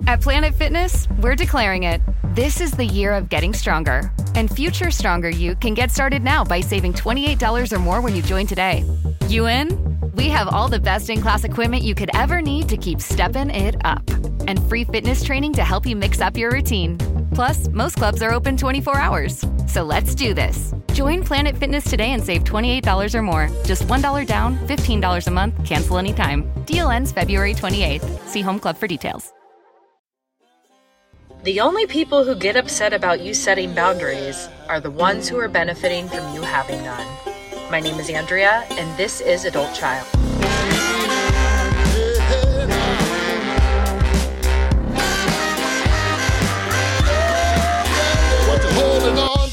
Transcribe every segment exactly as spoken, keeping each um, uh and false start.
At Planet Fitness, we're declaring it. This is the year of getting stronger. And future stronger you can get started now by saving twenty-eight dollars or more when you join today. You in? We have all the best-in-class equipment you could ever need to keep stepping it up. And free fitness training to help you mix up your routine. Plus, most clubs are open twenty-four hours. So let's do this. Join Planet Fitness today and save twenty-eight dollars or more. Just one dollar down, fifteen dollars a month, cancel anytime. Deal ends February twenty-eighth. See Home Club for details. The only people who get upset about you setting boundaries are the ones who are benefiting from you having none. My name is Andrea, and this is Adult Child. What you holding on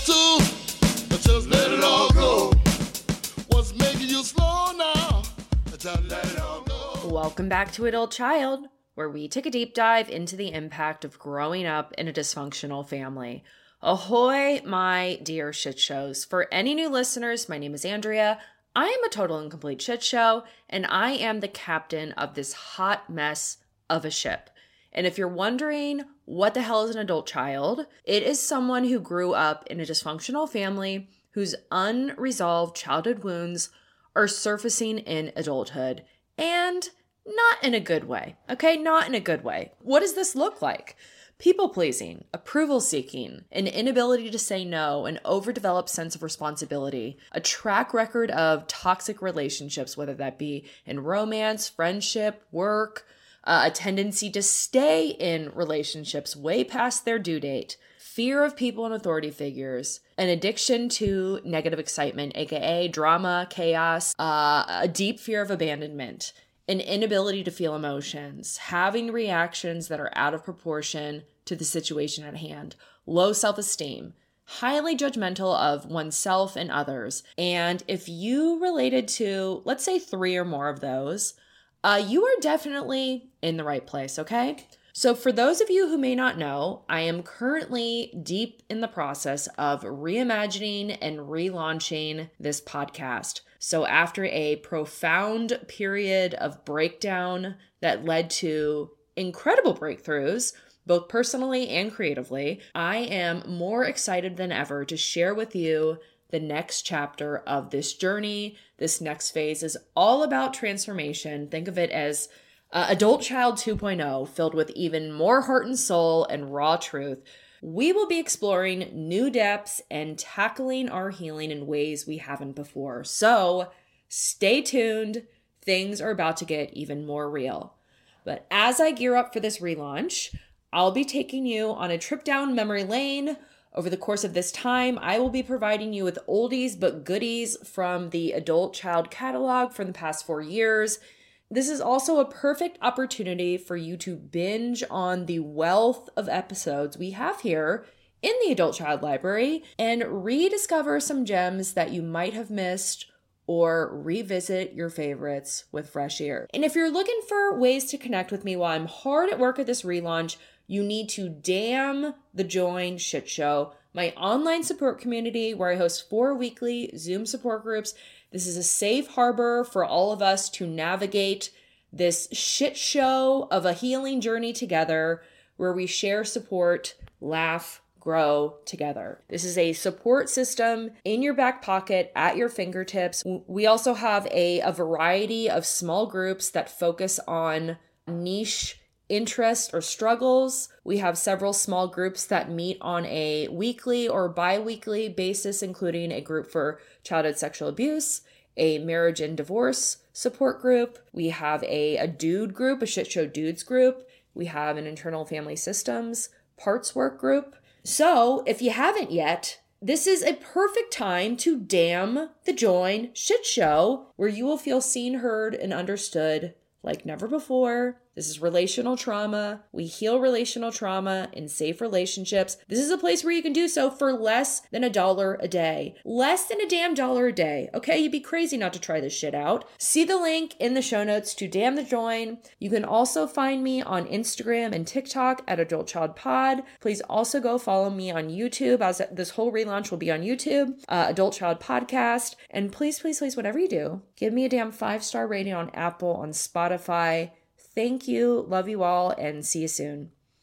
to? Just let it all go. What's making you slow now? Just let it all go. Welcome back to Adult Child, where we take a deep dive into the impact of growing up in a dysfunctional family. Ahoy, my dear shit shows. For any new listeners, my name is Andrea. I am a total and complete shit show, and I am the captain of this hot mess of a ship. And if you're wondering what the hell is an adult child, it is someone who grew up in a dysfunctional family whose unresolved childhood wounds are surfacing in adulthood. And not in a good way, okay? Not in a good way. What does this look like? People-pleasing, approval-seeking, an inability to say no, an overdeveloped sense of responsibility, a track record of toxic relationships, whether that be in romance, friendship, work, uh, a tendency to stay in relationships way past their due date, fear of people and authority figures, an addiction to negative excitement, aka drama, chaos, uh, a deep fear of abandonment, an inability to feel emotions, having reactions that are out of proportion to the situation at hand, low self-esteem, highly judgmental of oneself and others. And if you related to, let's say, three or more of those, uh, you are definitely in the right place, okay? So for those of you who may not know, I am currently deep in the process of reimagining and relaunching this podcast. So after a profound period of breakdown that led to incredible breakthroughs, both personally and creatively, I am more excited than ever to share with you the next chapter of this journey. This next phase is all about transformation. Think of it as uh, Adult Child two point oh, filled with even more heart and soul and raw truth. We will be exploring new depths and tackling our healing in ways we haven't before. So stay tuned. Things are about to get even more real. But as I gear up for this relaunch, I'll be taking you on a trip down memory lane. Over the course of this time, I will be providing you with oldies but goodies from the Adult Child catalog from the past four years. This is also a perfect opportunity for you to binge on the wealth of episodes we have here in the Adult Child Library and rediscover some gems that you might have missed or revisit your favorites with fresh ear. And if you're looking for ways to connect with me while I'm hard at work at this relaunch, you need to damn the join shit show, my online support community where I host four weekly Zoom support groups. This is a safe harbor for all of us to navigate this shit show of a healing journey together where we share support, laugh, grow together. This is a support system in your back pocket at your fingertips. We also have a, a variety of small groups that focus on niche interests or struggles. We have several small groups that meet on a weekly or bi-weekly basis, including a group for childhood sexual abuse, a marriage and divorce support group. We have a, a dude group, a shit show dudes group. We have an internal family systems parts work group. So if you haven't yet, this is a perfect time to damn the join shit show where you will feel seen, heard, and understood like never before. This is relational trauma. We heal relational trauma in safe relationships. This is a place where you can do so for less than a dollar a day. Less than a damn dollar a day. Okay, you'd be crazy not to try this shit out. See the link in the show notes to Damn the Join. You can also find me on Instagram and TikTok at Adult Child Pod. Please also go follow me on YouTube, as this whole relaunch will be on YouTube, uh, Adult Child Podcast. And please, please, please, whatever you do, give me a damn five-star rating on Apple, on Spotify. Thank you, love you all, and see you soon.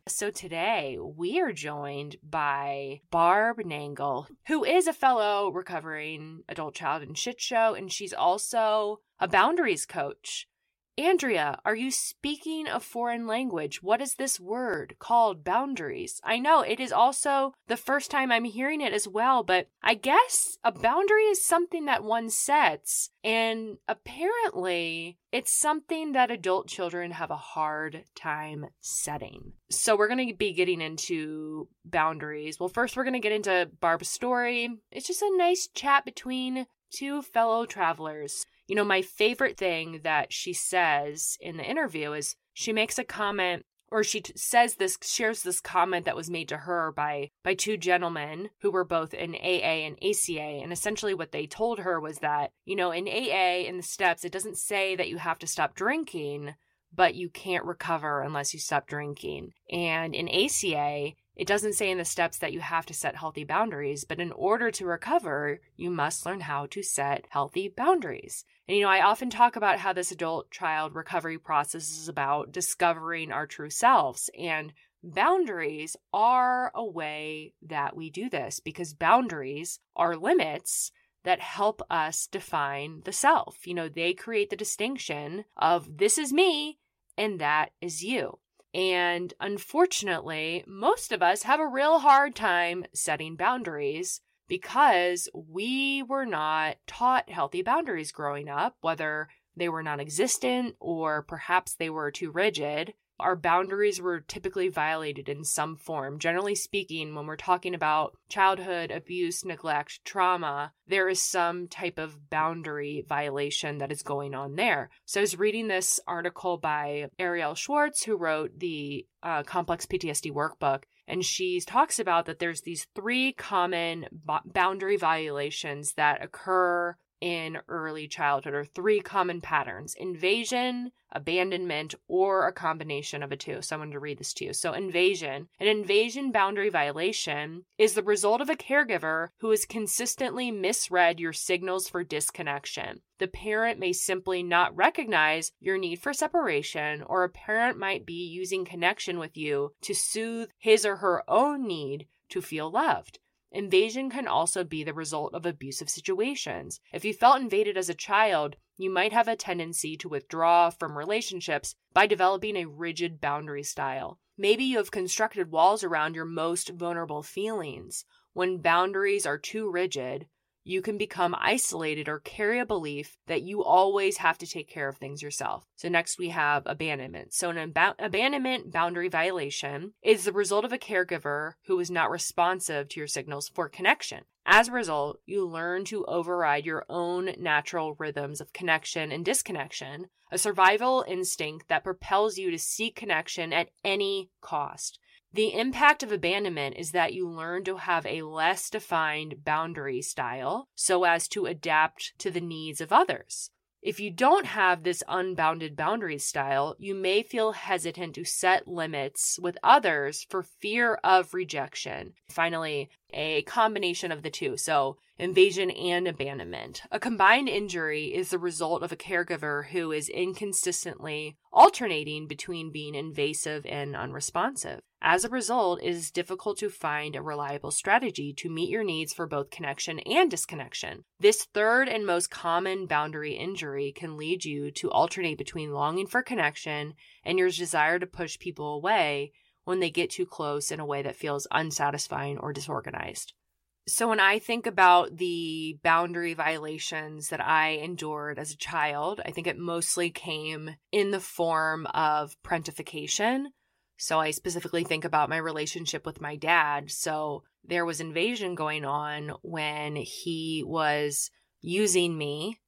So today we are joined by Barb Nangle, who is a fellow recovering adult child and shit show, and she's also a boundaries coach. Andrea, are you speaking a foreign language? What is this word called boundaries? I know it is also the first time I'm hearing it as well, but I guess a boundary is something that one sets, and apparently it's something that adult children have a hard time setting. So we're going to be getting into boundaries. Well, first we're going to get into Barb's story. It's just a nice chat between two fellow travelers. You know, my favorite thing that she says in the interview is she makes a comment, or she t- says this, shares this comment that was made to her by, by two gentlemen who were both in A A and A C A. And essentially what they told her was that, you know, in A A, in the steps, it doesn't say that you have to stop drinking, but you can't recover unless you stop drinking. And in A C A, it doesn't say in the steps that you have to set healthy boundaries, but in order to recover, you must learn how to set healthy boundaries. And, you know, I often talk about how this adult child recovery process is about discovering our true selves. And boundaries are a way that we do this, because boundaries are limits that help us define the self. You know, they create the distinction of this is me and that is you. And unfortunately, most of us have a real hard time setting boundaries because we were not taught healthy boundaries growing up, whether they were non-existent or perhaps they were too rigid. Our boundaries were typically violated in some form. Generally speaking, when we're talking about childhood abuse, neglect, trauma, there is some type of boundary violation that is going on there. So I was reading this article by Arielle Schwartz, who wrote the uh, Complex P T S D workbook, and she talks about that there's these three common b- boundary violations that occur in early childhood, or three common patterns: invasion, abandonment, or a combination of the two. So I'm going to read this to you. So invasion. An invasion boundary violation is the result of a caregiver who has consistently misread your signals for disconnection. The parent may simply not recognize your need for separation, or a parent might be using connection with you to soothe his or her own need to feel loved. Invasion can also be the result of abusive situations. If you felt invaded as a child, you might have a tendency to withdraw from relationships by developing a rigid boundary style. Maybe you have constructed walls around your most vulnerable feelings. When boundaries are too rigid, you can become isolated or carry a belief that you always have to take care of things yourself. So next we have abandonment. So an ab- abandonment boundary violation is the result of a caregiver who is not responsive to your signals for connection. As a result, you learn to override your own natural rhythms of connection and disconnection, a survival instinct that propels you to seek connection at any cost. The impact of abandonment is that you learn to have a less defined boundary style so as to adapt to the needs of others. If you don't have this unbounded boundary style, you may feel hesitant to set limits with others for fear of rejection. Finally, a combination of the two, so invasion and abandonment. A combined injury is the result of a caregiver who is inconsistently alternating between being invasive and unresponsive. As a result, it is difficult to find a reliable strategy to meet your needs for both connection and disconnection. This third and most common boundary injury can lead you to alternate between longing for connection and your desire to push people away when they get too close in a way that feels unsatisfying or disorganized. So when I think about the boundary violations that I endured as a child, I think it mostly came in the form of parentification. So I specifically think about my relationship with my dad. So there was invasion going on when he was using me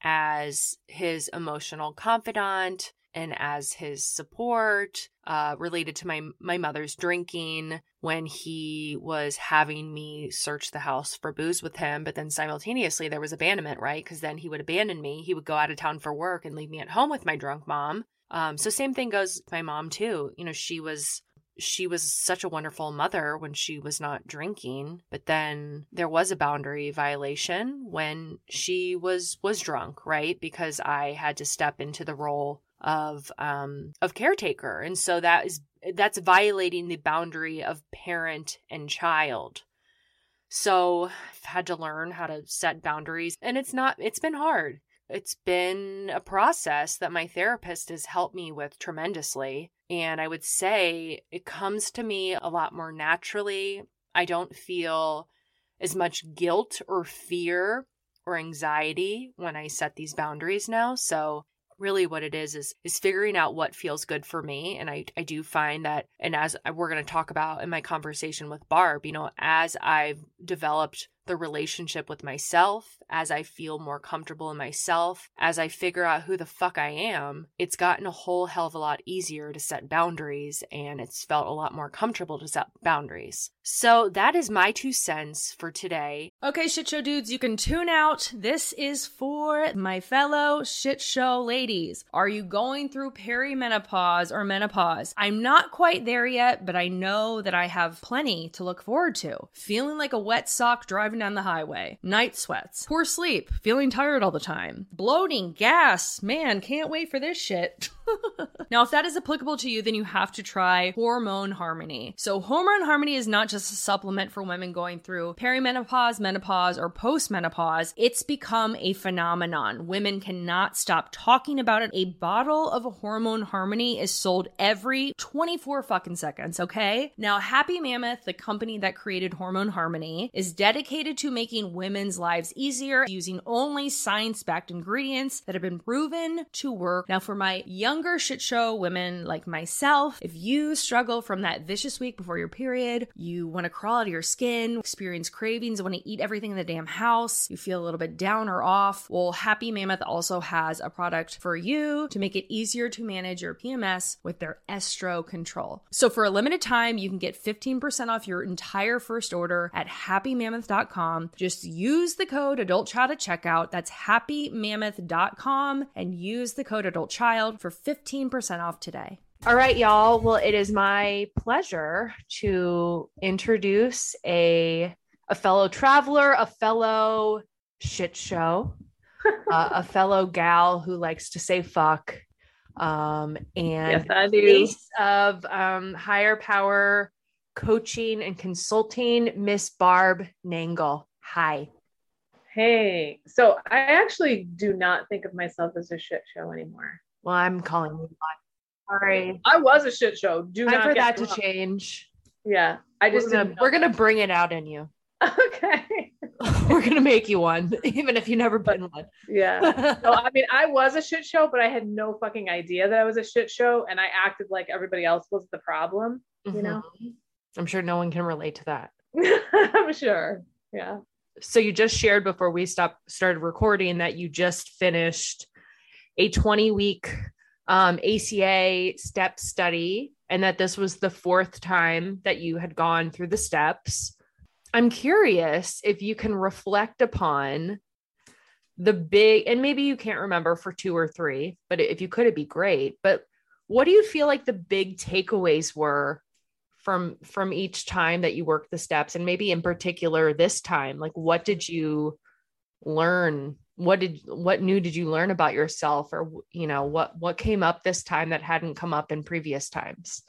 as his emotional confidant and as his support, uh, related to my my mother's drinking, when he was having me search the house for booze with him. But then simultaneously there was abandonment, right? Because then he would abandon me. He would go out of town for work and leave me at home with my drunk mom. Um, so same thing goes with my mom too. You know, she was she was such a wonderful mother when she was not drinking, but then there was a boundary violation when she was was drunk, right? Because I had to step into the role of, um, of caretaker. And so that is, that's violating the boundary of parent and child. So I've had to learn how to set boundaries, and it's not, it's been hard. It's been a process that my therapist has helped me with tremendously. And I would say it comes to me a lot more naturally. I don't feel as much guilt or fear or anxiety when I set these boundaries now. So really what it is, is, is figuring out what feels good for me. And I, I do find that, and as we're going to talk about in my conversation with Barb, you know, as I've developed the relationship with myself, as I feel more comfortable in myself, as I figure out who the fuck I am, it's gotten a whole hell of a lot easier to set boundaries, and it's felt a lot more comfortable to set boundaries. So that is my two cents for today. Okay, shit show dudes, you can tune out. This is for my fellow shit show ladies. Are you going through perimenopause or menopause? I'm not quite there yet, but I know that I have plenty to look forward to. Feeling like a wet sock driving down the highway, night sweats, poor sleep, feeling tired all the time, bloating, gas, man, can't wait for this shit. Now, if that is applicable to you, then you have to try Hormone Harmony. So Hormone Harmony is not just a supplement for women going through perimenopause, menopause, or postmenopause. It's become a phenomenon. Women cannot stop talking about it. A bottle of Hormone Harmony is sold every twenty-four fucking seconds, okay? Now, Happy Mammoth, the company that created Hormone Harmony, is dedicated to making women's lives easier using only science-backed ingredients that have been proven to work. Now, for my young Younger shit show women like myself, if you struggle from that vicious week before your period, you want to crawl out of your skin, experience cravings, want to eat everything in the damn house, you feel a little bit down or off, well, Happy Mammoth also has a product for you to make it easier to manage your P M S with their Estro Control. So for a limited time, you can get fifteen percent off your entire first order at happy mammoth dot com. Just use the code AdultChild at checkout. That's happy mammoth dot com and use the code AdultChild for fifteen percent off today. All right, y'all. Well, it is my pleasure to introduce a a fellow traveler, a fellow shit show, uh, a fellow gal who likes to say fuck, um, and yes, I do. Face of um, higher power coaching and consulting, Miss Barb Nangle. Hi. Hey, so I actually do not think of myself as a shit show anymore. Well, I'm calling you one. Sorry. I was a shit show. Do Time not for get that to wrong. change. Yeah, I just we're gonna, didn't know we're gonna that. bring it out in you. Okay. We're gonna make you one, even if you've never been one. Yeah. So I mean, I was a shit show, but I had no fucking idea that I was a shit show, and I acted like everybody else was the problem. You Mhm. know. I'm sure no one can relate to that. I'm sure. Yeah. So you just shared before we stopped started recording that you just finished a twenty week um, A C A step study, and that this was the fourth time that you had gone through the steps. I'm curious if you can reflect upon the big, and maybe you can't remember for two or three, but if you could, it'd be great. But what do you feel like the big takeaways were from, from each time that you worked the steps? And maybe in particular this time, like, what did you learn? What did, what new did you learn about yourself? Or, you know, what, what came up this time that hadn't come up in previous times?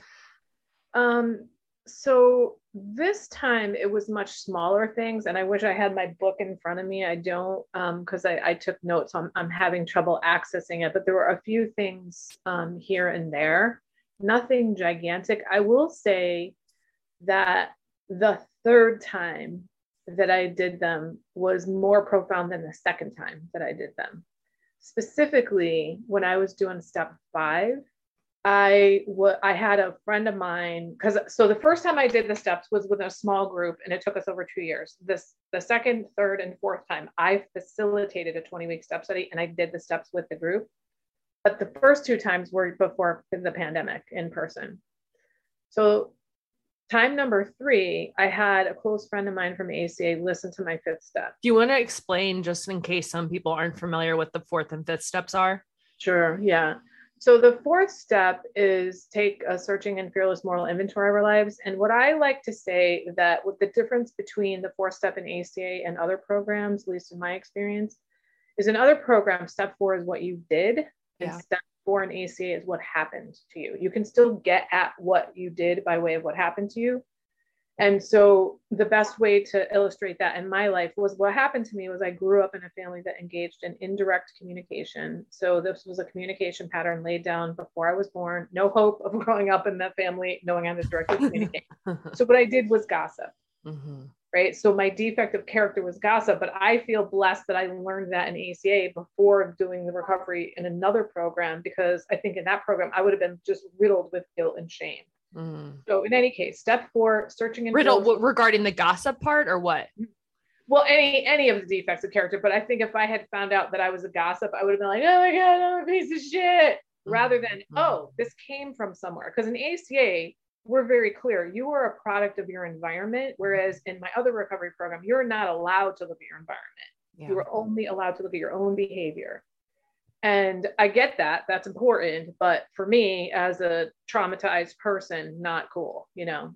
Um, so this time it was much smaller things, and I wish I had my book in front of me. I don't, um, because I, I took notes. So I'm, I'm having trouble accessing it, but there were a few things um, here and there, nothing gigantic. I will say that the third time that I did them was more profound than the second time that I did them. Specifically, when I was doing step five, I w- I had a friend of mine, because so the first time I did the steps was with a small group, and it took us over two years. This the second, third, and fourth time I facilitated a twenty week step study, and I did the steps with the group. But the first two times were before the pandemic in person. So time number three, I had a close friend of mine from A C A listen to my fifth step. Do you want to explain, just in case some people aren't familiar, what the fourth and fifth steps are? Sure. Yeah. So the fourth step is take a searching and fearless moral inventory of our lives. And what I like to say that with the difference between the fourth step in A C A and other programs, at least in my experience, is in other programs, step four is what you did, Yeah. and step for an A C A is what happened to you. You can still get at what you did by way of what happened to you. And so the best way to illustrate that in my life was what happened to me was I grew up in a family that engaged in indirect communication. So this was a communication pattern laid down before I was born. No hope of growing up in that family knowing how to directly communicate. So what I did was gossip, mm-hmm. right? So my defect of character was gossip, but I feel blessed that I learned that in A C A before doing the recovery in another program, because I think in that program, I would have been just riddled with guilt and shame. Mm. So in any case, step four, searching and riddle w- regarding the gossip part or what? Well, any, any of the defects of character. But I think if I had found out that I was a gossip, I would have been like, oh my God, I'm a piece of shit, mm-hmm. rather than, oh, this came from somewhere. Because in A C A, we're very clear. You are a product of your environment. Whereas in my other recovery program, you're not allowed to look at your environment. Yeah. You are only allowed to look at your own behavior. And I get that, that's important, but for me as a traumatized person, not cool, you know?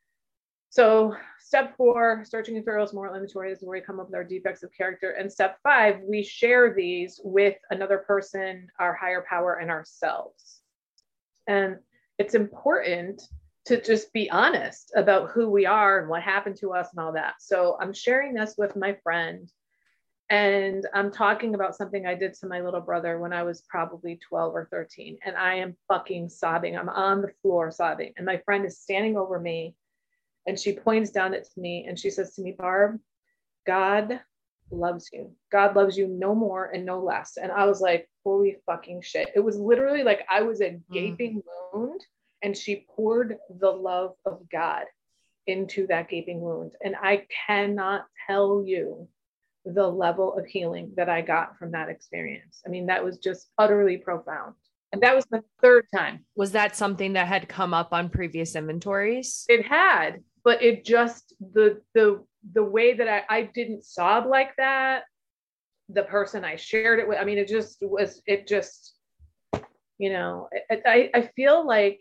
So step four, searching and Farrell's moral inventory, this is where we come up with our defects of character. And step five, we share these with another person, our higher power, and ourselves. And it's important to just be honest about who we are and what happened to us and all that. So I'm sharing this with my friend. And I'm talking about something I did to my little brother when I was probably twelve or thirteen. And I am fucking sobbing. I'm on the floor sobbing. And my friend is standing over me. And she points down at me and she says to me, Barb, God loves you. God loves you no more and no less. And I was like, holy fucking shit. It was literally like I was a gaping mm-hmm. wound. And she poured the love of God into that gaping wound. And I cannot tell you the level of healing that I got from that experience. I mean, that was just utterly profound. And that was the third time. Was that something that had come up on previous inventories? It had, but it just, the, the, the way that I, I didn't sob like that, the person I shared it with, I mean, it just was, it just, you know, it, I, I feel like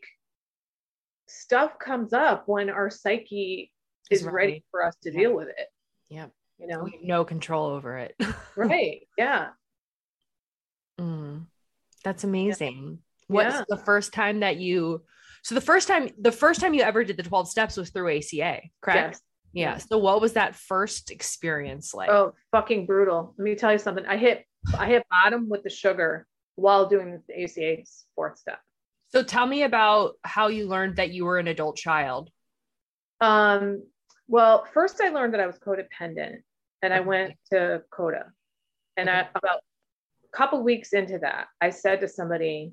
stuff comes up when our psyche is right. ready for us to yeah. deal with it. Yeah. You know, we have no control over it. Right. Yeah. Mm, that's amazing. Yeah. What's yeah. the first time that you, so the first time, the first time you ever did the twelve steps was through A C A, correct? Yes. Yeah. Yes. So what was that first experience like? Oh, fucking brutal. Let me tell you something. I hit, I hit bottom with the sugar while doing the A C A's fourth step. So tell me about how you learned that you were an adult child. Um, well, first I learned that I was codependent. And I went to CODA. And I, about a couple weeks into that, I said to somebody,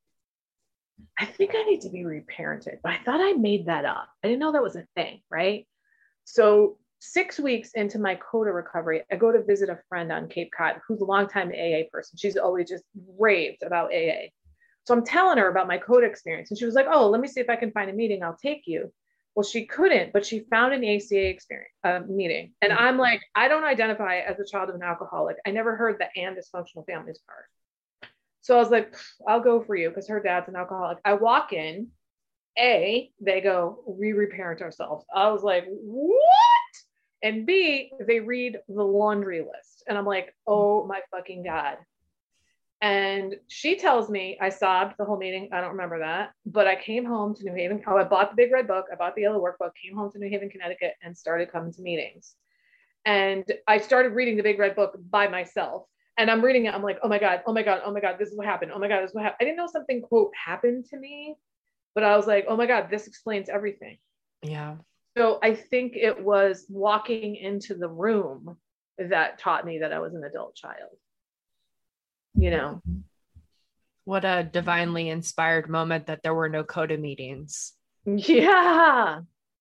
I think I need to be reparented. But I thought I made that up. I didn't know that was a thing, right? So six weeks into my CODA recovery, I go to visit a friend on Cape Cod who's a longtime A A person. She's always just raved about A A. So I'm telling her about my CODA experience. And she was like, oh, let me see if I can find a meeting. I'll take you. Well, she couldn't, but she found an A C A experience uh, meeting. And I'm like, I don't identify as a child of an alcoholic. I never heard the and dysfunctional families part. So I was like, I'll go for you because her dad's an alcoholic. I walk in, A, they go, we reparent ourselves. I was like, what? And B, they read the laundry list. And I'm like, oh my fucking God. And she tells me I sobbed the whole meeting. I don't remember that, but I came home to New Haven. Oh, I bought the big red book. I bought the yellow workbook, came home to New Haven, Connecticut, and started coming to meetings. And I started reading the big red book by myself. And I'm reading it. I'm like, oh my God, oh my God, oh my God, this is what happened. Oh my God, this is what happened. I didn't know something, quote, happened to me, but I was like, oh my God, this explains everything. Yeah. So I think it was walking into the room that taught me that I was an adult child. You know, what a divinely inspired moment that there were no CODA meetings. Yeah.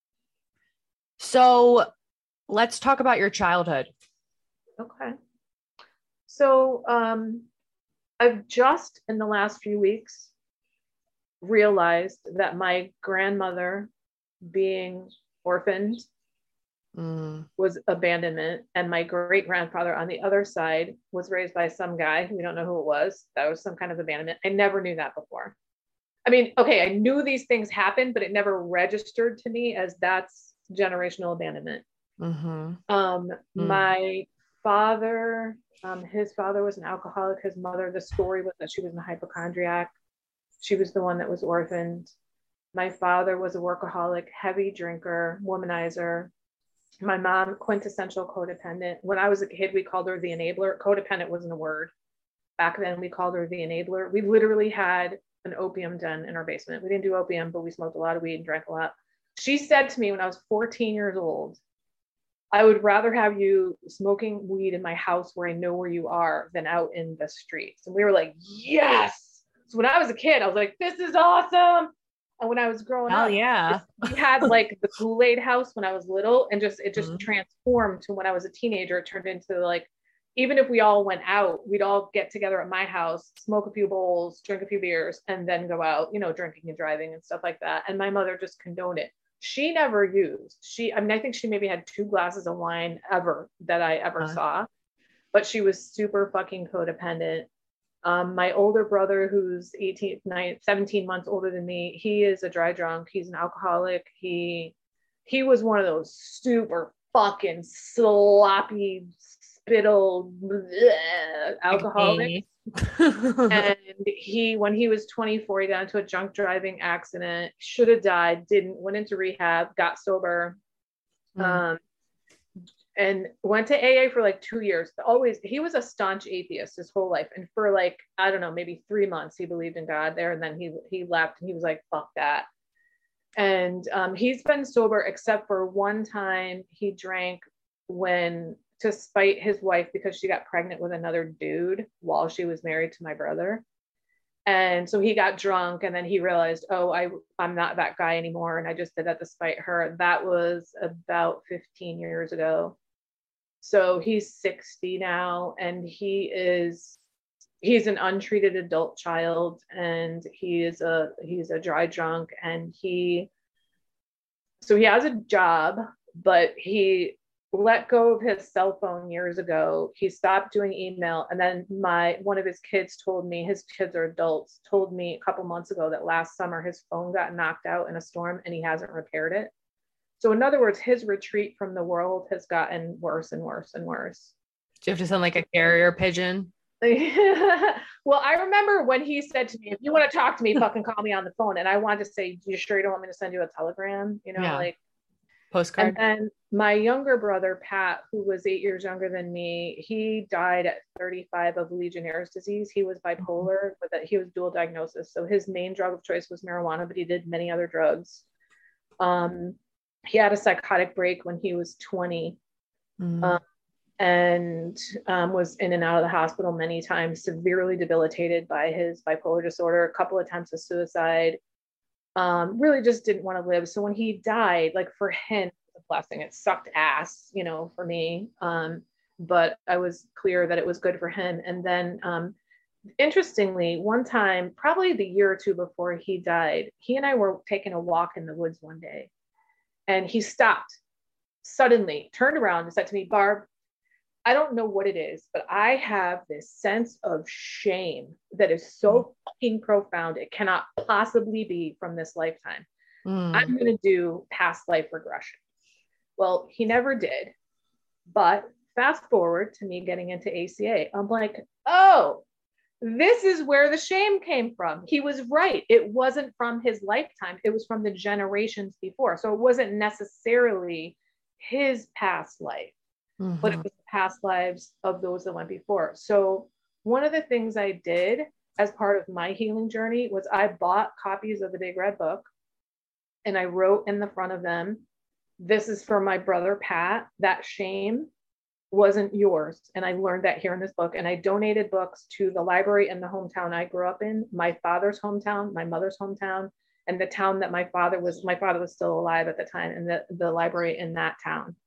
So let's talk about your childhood. Okay. So um, I've just in the last few weeks realized that my grandmother being orphaned Mm. was abandonment, and my great grandfather on the other side was raised by some guy, we don't know who it was, that was some kind of abandonment. I never knew that before. I mean, okay, I knew these things happened, but it never registered to me as that's generational abandonment. Mm-hmm. Um, mm. My father, um, his father was an alcoholic. His mother, the story was that she was a hypochondriac. She was the one that was orphaned. My father was a workaholic, heavy drinker, womanizer. My mom, quintessential codependent. When I was a kid, we called her the enabler. Codependent wasn't a word. Back then, we called her the enabler. We literally had an opium den in our basement. We didn't do opium, but we smoked a lot of weed and drank a lot. She said to me when I was fourteen years old, I would rather have you smoking weed in my house where I know where you are than out in the streets. And we were like, yes. So when I was a kid, I was like, this is awesome. And when I was growing Hell up, yeah. we had like the Kool-Aid house when I was little, and just it just Mhm. transformed to when I was a teenager. It turned into like, even if we all went out, we'd all get together at my house, smoke a few bowls, drink a few beers, and then go out, you know, drinking and driving and stuff like that. And my mother just condoned it. She never used. She, I mean, I think she maybe had two glasses of wine ever that I ever Uh-huh. saw, but she was super fucking codependent. Um, my older brother, who's eighteen, nine, seventeen months older than me, he is a dry drunk. He's an alcoholic. He, he was one of those super fucking sloppy, spittle bleh, alcoholics. And he, when he was twenty-four, he got into a drunk driving accident, should have died, didn't, went into rehab, got sober. Mm. Um, and went to A A for like two years. Always, he was a staunch atheist his whole life. And for like, I don't know, maybe three months, he believed in God there. And then he, he left and he was like, fuck that. And um, he's been sober except for one time he drank when, to spite his wife because she got pregnant with another dude while she was married to my brother. And so he got drunk and then he realized, oh, I, I'm not that guy anymore. And I just did that to spite her. That was about fifteen years ago. So he's sixty now, and he is, he's an untreated adult child, and he is a, he's a dry drunk, and he, so he has a job, but he let go of his cell phone years ago. He stopped doing email. And then my, one of his kids told me, his kids are adults, told me a couple months ago that last summer his phone got knocked out in a storm and he hasn't repaired it. So in other words, his retreat from the world has gotten worse and worse and worse. Do you have to sound like a carrier pigeon? Well, I remember when he said to me, if you want to talk to me, fucking call me on the phone. And I wanted to say, you sure you don't want me to send you a telegram? You know, Yeah. like, Postcard. and then my younger brother, Pat, who was eight years younger than me, he died at thirty-five of Legionnaire's disease. He was bipolar, but that he was dual diagnosis. So his main drug of choice was marijuana, but he did many other drugs. Um, he had a psychotic break when he was twenty. Mm. Um, and um, was in and out of the hospital many times, severely debilitated by his bipolar disorder, a couple of attempts of suicide, um, really just didn't want to live. So when he died, like for him, it was a blessing. It sucked ass, you know, for me. Um, but I was clear that it was good for him. And then um, interestingly, one time, probably the year or two before he died, he and I were taking a walk in the woods one day, and he stopped suddenly, turned around and said to me, Barb, I don't know what it is, but I have this sense of shame that is so fucking profound. It cannot possibly be from this lifetime. Mm. I'm going to do past life regression. Well, he never did. But fast forward to me getting into A C A. I'm like, oh, this is where the shame came from. He was right. It wasn't from his lifetime. It was from the generations before. So it wasn't necessarily his past life. Mm-hmm. But it was the past lives of those that went before. So one of the things I did as part of my healing journey was I bought copies of the Big Red Book, and I wrote in the front of them, this is for my brother, Pat. That shame wasn't yours. And I learned that here in this book. And I donated books to the library in the hometown I grew up in, my father's hometown, my mother's hometown, and the town that my father was, my father was still alive at the time, and the, the library in that town.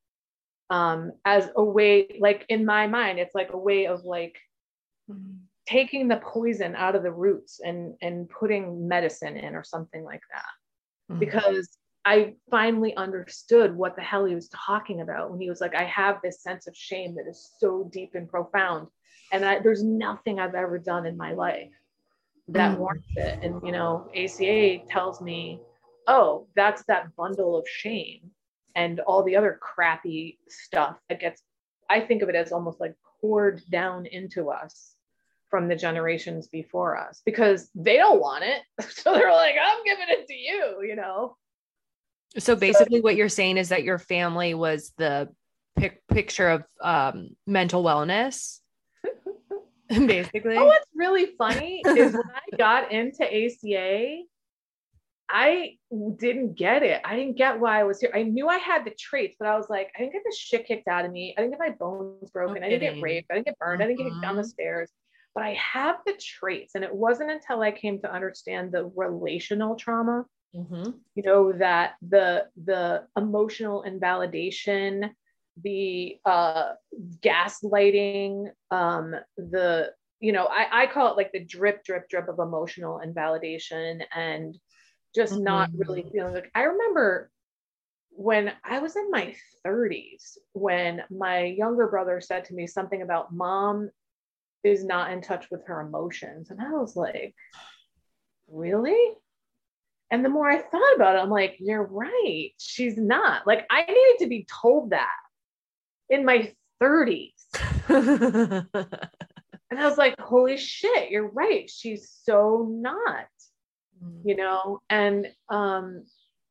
Um, as a way, like in my mind, it's like a way of like mm-hmm. taking the poison out of the roots and, and putting medicine in or something like that. Mm-hmm. Because I finally understood what the hell he was talking about when he was like, I have this sense of shame that is so deep and profound. And I, there's nothing I've ever done in my life that mm-hmm. warrants it. And, you know, A C A tells me, oh, that's that bundle of shame. And all the other crappy stuff that gets, I think of it as almost like poured down into us from the generations before us because they don't want it. So they're like, I'm giving it to you, you know? So basically so, what you're saying is that your family was the pic- picture of um, mental wellness. Basically. Oh, what's really funny is when I got into A C A, I didn't get it. I didn't get why I was here. I knew I had the traits, but I was like, I didn't get the shit kicked out of me. I didn't get my bones broken. No I didn't get raped. I didn't get burned. Mm-hmm. I didn't get kicked down the stairs. But I have the traits. And it wasn't until I came to understand the relational trauma, mm-hmm. you know, that the the emotional invalidation, the uh, gaslighting, um, the, you know, I, I call it like the drip, drip, drip of emotional invalidation and just mm-hmm. not really feeling like, I remember when I was in my thirties, when my younger brother said to me something about mom is not in touch with her emotions. And I was like, really? And the more I thought about it, I'm like, you're right. She's not. Like, I needed to be told that in my thirties. And I was like, holy shit, you're right. She's so not, you know? And um,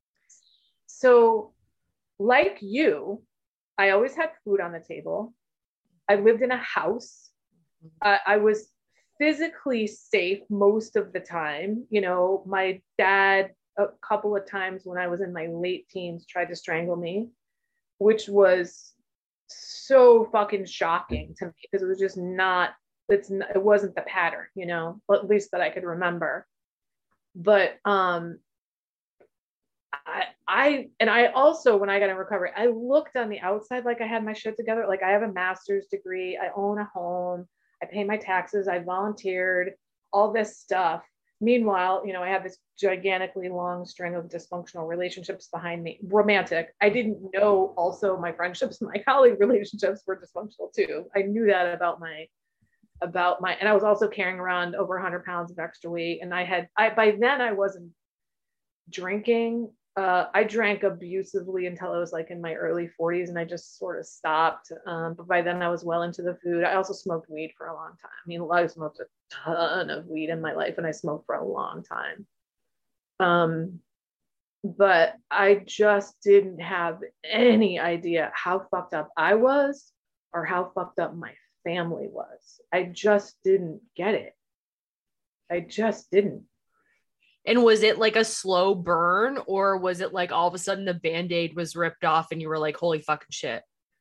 so like you, I always had food on the table. I lived in a house. Uh, I was physically safe most of the time. You know, my dad, a couple of times when I was in my late teens, tried to strangle me, which was so fucking shocking to me because it was just not, it's not, it wasn't the pattern, you know, at least that I could remember. But um, I, I, and I also, when I got in recovery, I looked on the outside like I had my shit together. Like I have a master's degree, I own a home, I pay my taxes, I volunteered, all this stuff. Meanwhile, you know, I had this gigantically long string of dysfunctional relationships behind me, romantic. I didn't know also my friendships, my colleague relationships were dysfunctional too. I knew that about my, about my, and I was also carrying around over one hundred pounds of extra weight. And I had, I by then I wasn't drinking. Uh, I drank abusively until I was like in my early forties and I just sort of stopped. Um, but by then I was well into the food. I also smoked weed for a long time. I mean, I smoked a ton of weed in my life and I smoked for a long time. Um, but I just didn't have any idea how fucked up I was or how fucked up my family was. I just didn't get it. I just didn't. And was it like a slow burn or was it like all of a sudden the Band-Aid was ripped off and you were like, holy fucking shit?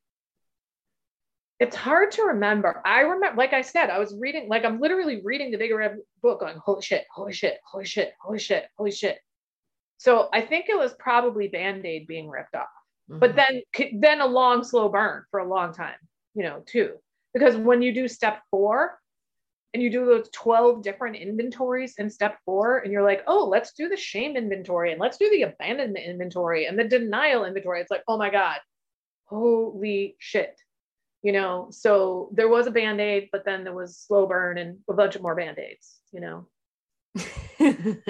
It's hard to remember. I remember, like I said, I was reading, like I'm literally reading the Big Red Book going, holy shit, holy shit, holy shit, holy shit, holy shit. So I think it was probably Band-Aid being ripped off, mm-hmm. but then, then a long, slow burn for a long time, you know, too. Because when you do step four, and you do those twelve different inventories in step four, and you're like, oh, let's do the shame inventory and let's do the abandonment inventory and the denial inventory. It's like, oh my God, holy shit. You know, so there was a Band-Aid, but then there was slow burn and a bunch of more Band-Aids, you know. Yeah.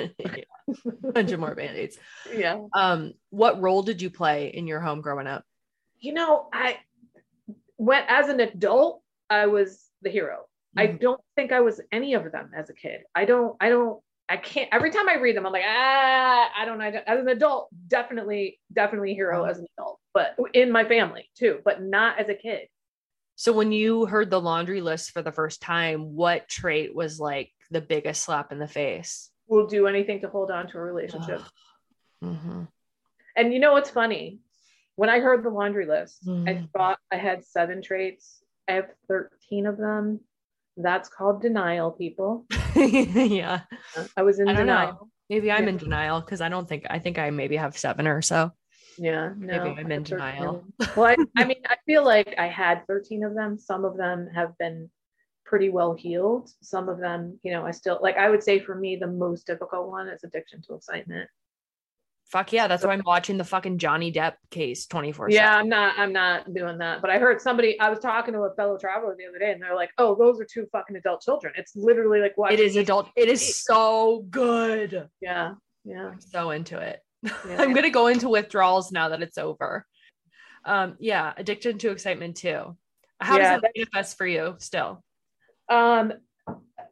A bunch of more Band-Aids. Yeah. Um, what role did you play in your home growing up? You know, I went as an adult, I was the hero. I don't think I was any of them as a kid. I don't, I don't, I can't, every time I read them, I'm like, ah, I don't know. As an adult, definitely, definitely hero as an adult, but in my family too, but not as a kid. So when you heard the laundry list for the first time, what trait was like the biggest slap in the face? Will do anything to hold on to a relationship. Mm-hmm. And you know what's funny? When I heard the laundry list, mm-hmm. I thought I had seven traits. I have thirteen of them. That's called denial, people. Yeah. I was in I don't denial. know. Maybe I'm yeah. in denial because I don't think, I think I maybe have seven or so. Yeah. No, maybe I'm in denial. Well, I, I mean, I feel like I had thirteen of them. Some of them have been pretty well healed. Some of them, you know, I still, like, I would say for me, the most difficult one is addiction to excitement. Fuck yeah. That's why I'm watching the fucking Johnny Depp case twenty-four seven. Yeah, I'm not, I'm not doing that. But I heard somebody, I was talking to a fellow traveler the other day and they're like, oh, those are two fucking adult children. It's literally like watching. It is adult. It is so good. Yeah. Yeah. I'm so into it. Yeah. I'm going to go into withdrawals now that it's over. Um, yeah. Addiction to excitement too. How yeah, does it manifest for you still? Um,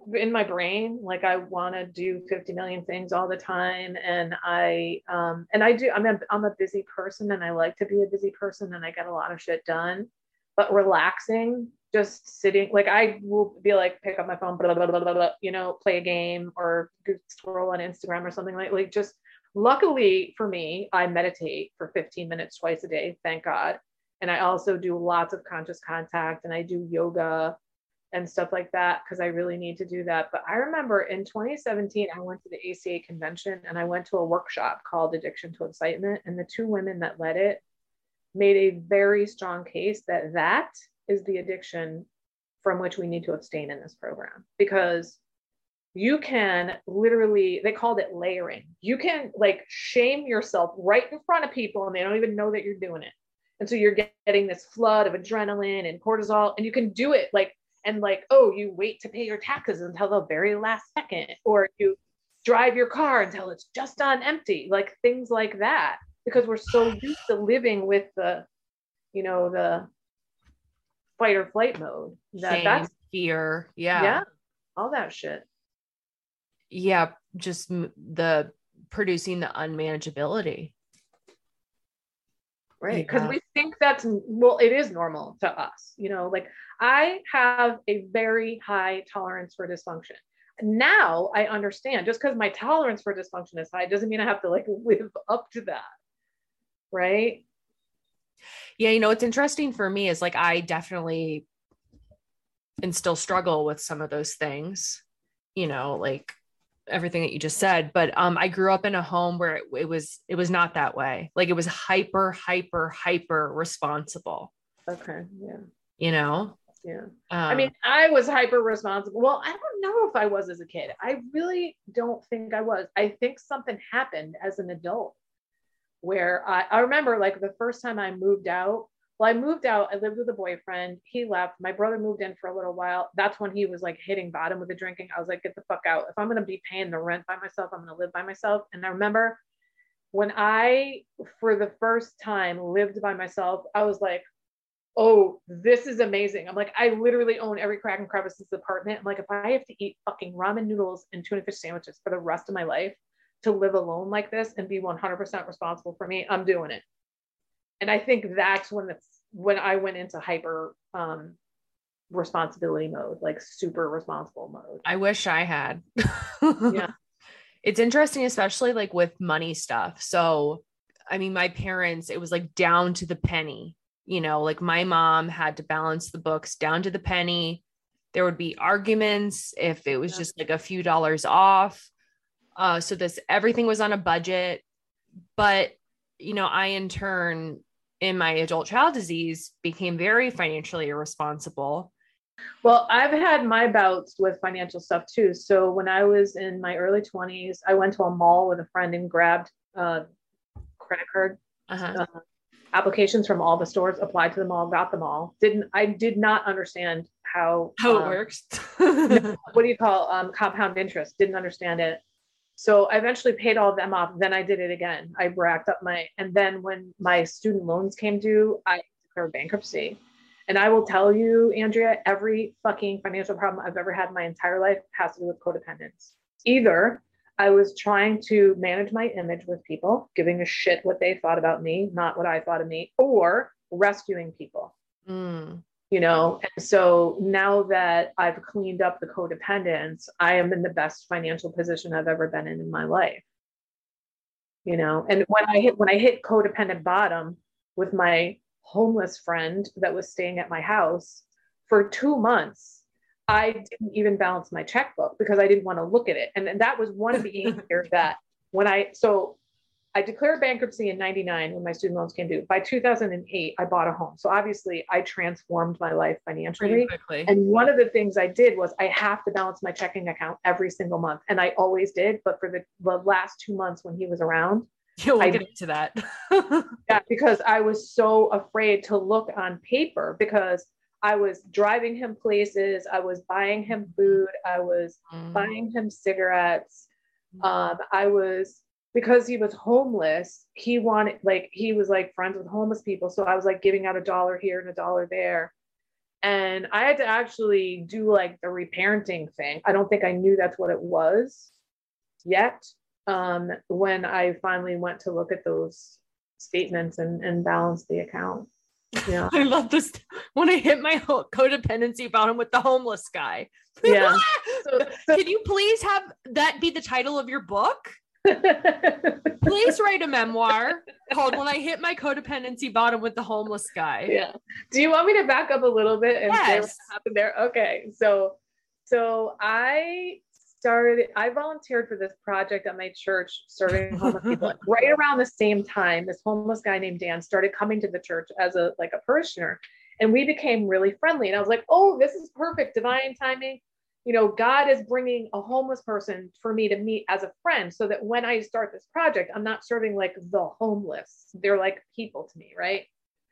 in my brain. Like I want to do fifty million things all the time. And I, um, and I do, I'm a, I'm a busy person and I like to be a busy person and I get a lot of shit done, but relaxing, just sitting, like I will be like, pick up my phone, blah, blah, blah, blah, blah, you know, play a game or scroll on Instagram or something like, like just luckily for me, I meditate for fifteen minutes twice a day. Thank God. And I also do lots of conscious contact and I do yoga and stuff like that, because I really need to do that. But I remember in twenty seventeen, I went to the A C A convention and I went to a workshop called Addiction to Excitement. And the two women that led it made a very strong case that that is the addiction from which we need to abstain in this program, because you can literally, they called it layering. You can like shame yourself right in front of people and they don't even know that you're doing it. And so you're getting this flood of adrenaline and cortisol, and you can do it like, and like, oh, you wait to pay your taxes until the very last second, or you drive your car until it's just on empty, like things like that, because we're so used to living with the, you know, the fight or flight mode. That Shame, that's fear. Yeah. Yeah. All that shit. Yeah. Just m- the producing the unmanageability. Right. Because Yeah. we think that's, well, it is normal to us, you know, like I have a very high tolerance for dysfunction. Now I understand, just because my tolerance for dysfunction is high doesn't mean I have to like live up to that. Right. Yeah. You know, what's interesting for me is like, I definitely and still struggle with some of those things, you know, like everything that you just said. But um, I grew up in a home where it, it was, it was not that way. Like it was hyper, hyper, hyper responsible. Okay. Yeah. You know? Yeah. Um, I mean, I was hyper responsible. Well, I don't know if I was as a kid. I really don't think I was. I think something happened as an adult where I, I remember like the first time I moved out. Well, I moved out, I lived with a boyfriend. He left. My brother moved in for a little while. That's when he was like hitting bottom with the drinking. I was like, get the fuck out. If I'm going to be paying the rent by myself, I'm going to live by myself. And I remember when I, for the first time, lived by myself, I was like, oh, this is amazing. I'm like, I literally own every crack and crevice of this apartment. I'm like, if I have to eat fucking ramen noodles and tuna fish sandwiches for the rest of my life to live alone like this and be one hundred percent responsible for me, I'm doing it. And I think that's when it's when I went into hyper um, responsibility mode, like super responsible mode. I wish I had. Yeah. It's interesting, especially like with money stuff. So, I mean, my parents, it was like down to the penny, you know, like my mom had to balance the books down to the penny. There would be arguments if it was Yeah. just like a few dollars off. Uh, so this, everything was on a budget, but, you know, I in turn in my adult child disease became very financially irresponsible. Well, I've had my bouts with financial stuff too. So when I was in my early twenties, I went to a mall with a friend and grabbed uh, credit card Uh-huh. uh, applications from all the stores, applied to them all, got them all. Didn't I did not understand how How it um, works. what do you call um, compound interest? Didn't understand it. So I eventually paid all of them off. Then I did it again. I racked up my, and then when my student loans came due, I declared bankruptcy. And I will tell you, Andrea, every fucking financial problem I've ever had in my entire life has to do with codependence. Either I was trying to manage my image with people, giving a shit what they thought about me, not what I thought of me, or rescuing people. Mm. You know, and so now that I've cleaned up the codependence, I am in the best financial position I've ever been in in my life. You know, and when I hit when I hit codependent bottom with my homeless friend that was staying at my house for two months, I didn't even balance my checkbook because I didn't want to look at it. And, and that was one behavior that when I so I declared bankruptcy in ninety-nine when my student loans came due. By two thousand eight, I bought a home. So obviously I transformed my life financially. Pretty quickly. And one of the things I did was I have to balance my checking account every single month. And I always did. But for the, the last two months when he was around, Yeah, we'll I get did- into that. yeah, because I was so afraid to look on paper because I was driving him places. I was buying him food. I was Mm. buying him cigarettes. Um, I was, because he was homeless, he wanted, like, he was like friends with homeless people. So I was like giving out a dollar here and a dollar there. And I had to actually do like the reparenting thing. I don't think I knew that's what it was yet. Um, when I finally went to look at those statements and, and balance the account. Yeah. I love this. When I hit my ho- codependency bottom with the homeless guy. Yeah. So, so- Can you please have that be the title of your book? Please write a memoir called When I Hit My Codependency Bottom with the Homeless Guy. Yeah. Do you want me to back up a little bit and say what Yes. happened there? Okay. So, so I started, I volunteered for this project at my church serving homeless people. Right around the same time, this homeless guy named Dan started coming to the church as a, like a parishioner, and we became really friendly. And I was like, oh, this is perfect. Divine timing. You know, God is bringing a homeless person for me to meet as a friend, so that when I start this project, I'm not serving like the homeless. They're like people to me, right?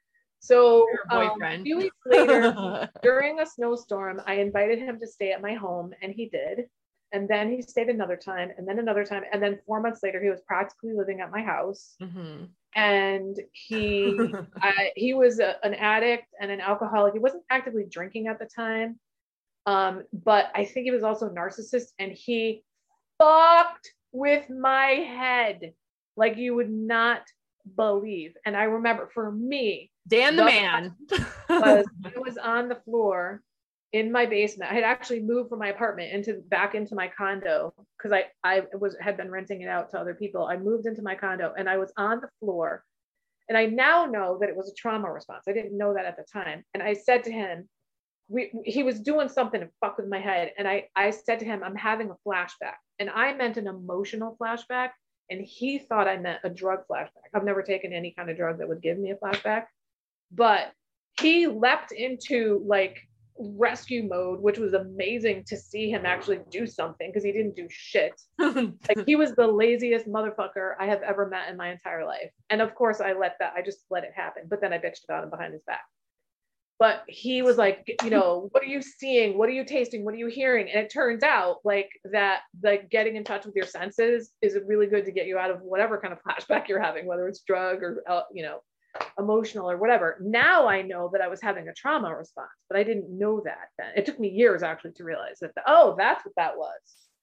So um, a few weeks later, during a snowstorm, I invited him to stay at my home, and he did. And then he stayed another time, and then another time. And then four months later, he was practically living at my house. Mm-hmm. And he I, he was a, an addict and an alcoholic. He wasn't actively drinking at the time. Um, but I think he was also a narcissist, and he fucked with my head like you would not believe. And I remember, for me, Dan the, the man was I was on the floor in my basement. I had actually moved from my apartment into back into my condo because I I was had been renting it out to other people. I moved into my condo, and I was on the floor, and I now know that it was a trauma response. I didn't know that at the time. And I said to him, We, he was doing something to fuck with my head. And I, I said to him, I'm having a flashback. And I meant an emotional flashback. And he thought I meant a drug flashback. I've never taken any kind of drug that would give me a flashback. But he leapt into like rescue mode, which was amazing to see him actually do something, because he didn't do shit. Like, he was the laziest motherfucker I have ever met in my entire life. And of course I let that, I just let it happen. But then I bitched about him behind his back. But he was like, you know, what are you seeing? What are you tasting? What are you hearing? And it turns out like that, like getting in touch with your senses is really good to get you out of whatever kind of flashback you're having, whether it's drug or, uh, you know, emotional or whatever. Now I know that I was having a trauma response, but I didn't know that then. It took me years actually to realize that, the, oh, that's what that was,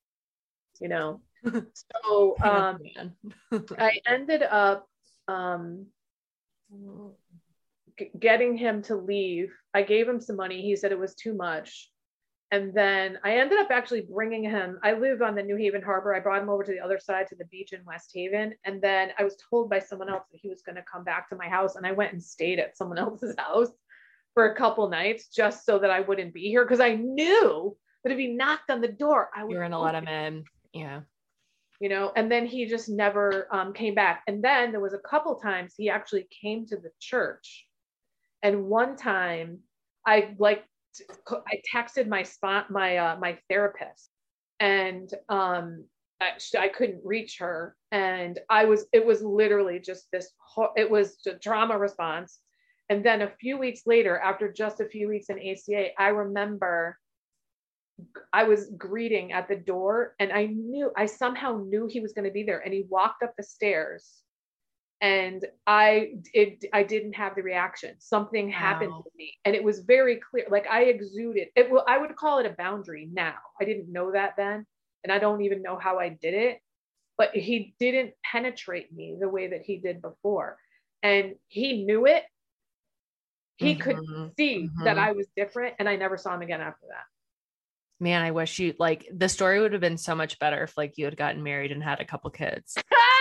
you know? So um, I ended up, um, getting him to leave. I gave him some money. He said it was too much. And then I ended up actually bringing him, I live on the New Haven Harbor. I brought him over to the other side to the beach in West Haven. And then I was told by someone else that he was going to come back to my house. And I went and stayed at someone else's house for a couple nights just so that I wouldn't be here. Because I knew that if he knocked on the door, I would. You're going to let him in. Yeah. You know, and then he just never um, came back. And then there was a couple times he actually came to the church. And one time I like, I texted my spot, my, uh, my therapist, and um, I, I couldn't reach her. And I was, it was literally just this, it was a trauma response. And then a few weeks later, after just a few weeks in A C A, I remember I was greeting at the door, and I knew, I somehow knew he was going to be there. And he walked up the stairs. And I it I didn't have the reaction. Something happened Wow. to me, and it was very clear. Like I exuded it. Well, I would call it a boundary now. I didn't know that then, and I don't even know how I did it. But he didn't penetrate me the way that he did before, and he knew it. He Mhm. could see Mhm. that I was different, and I never saw him again after that. Man, I wish you like the story would have been so much better if like you had gotten married and had a couple kids.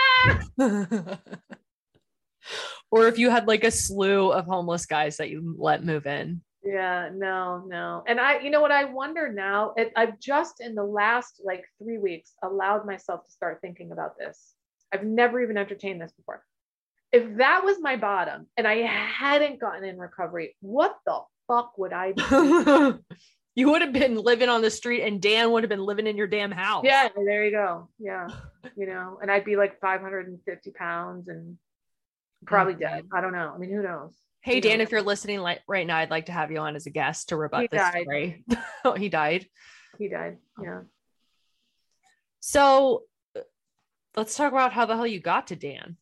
Or if you had like a slew of homeless guys that you let move in. Yeah, no, no. And I, you know what I wonder now, it, I've just in the last like three weeks allowed myself to start thinking about this. I've never even entertained this before. If that was my bottom and I hadn't gotten in recovery, what the fuck would I do? You would have been living on the street, and Dan would have been living in your damn house. Yeah, there you go. Yeah. You know, and I'd be like five hundred fifty pounds and probably dead. I don't know. I mean, who knows? Hey, You Dan, know? if you're listening like right now, I'd like to have you on as a guest to rebut He this died. story. Oh, he died. He died. Yeah. So let's talk about how the hell you got to Dan.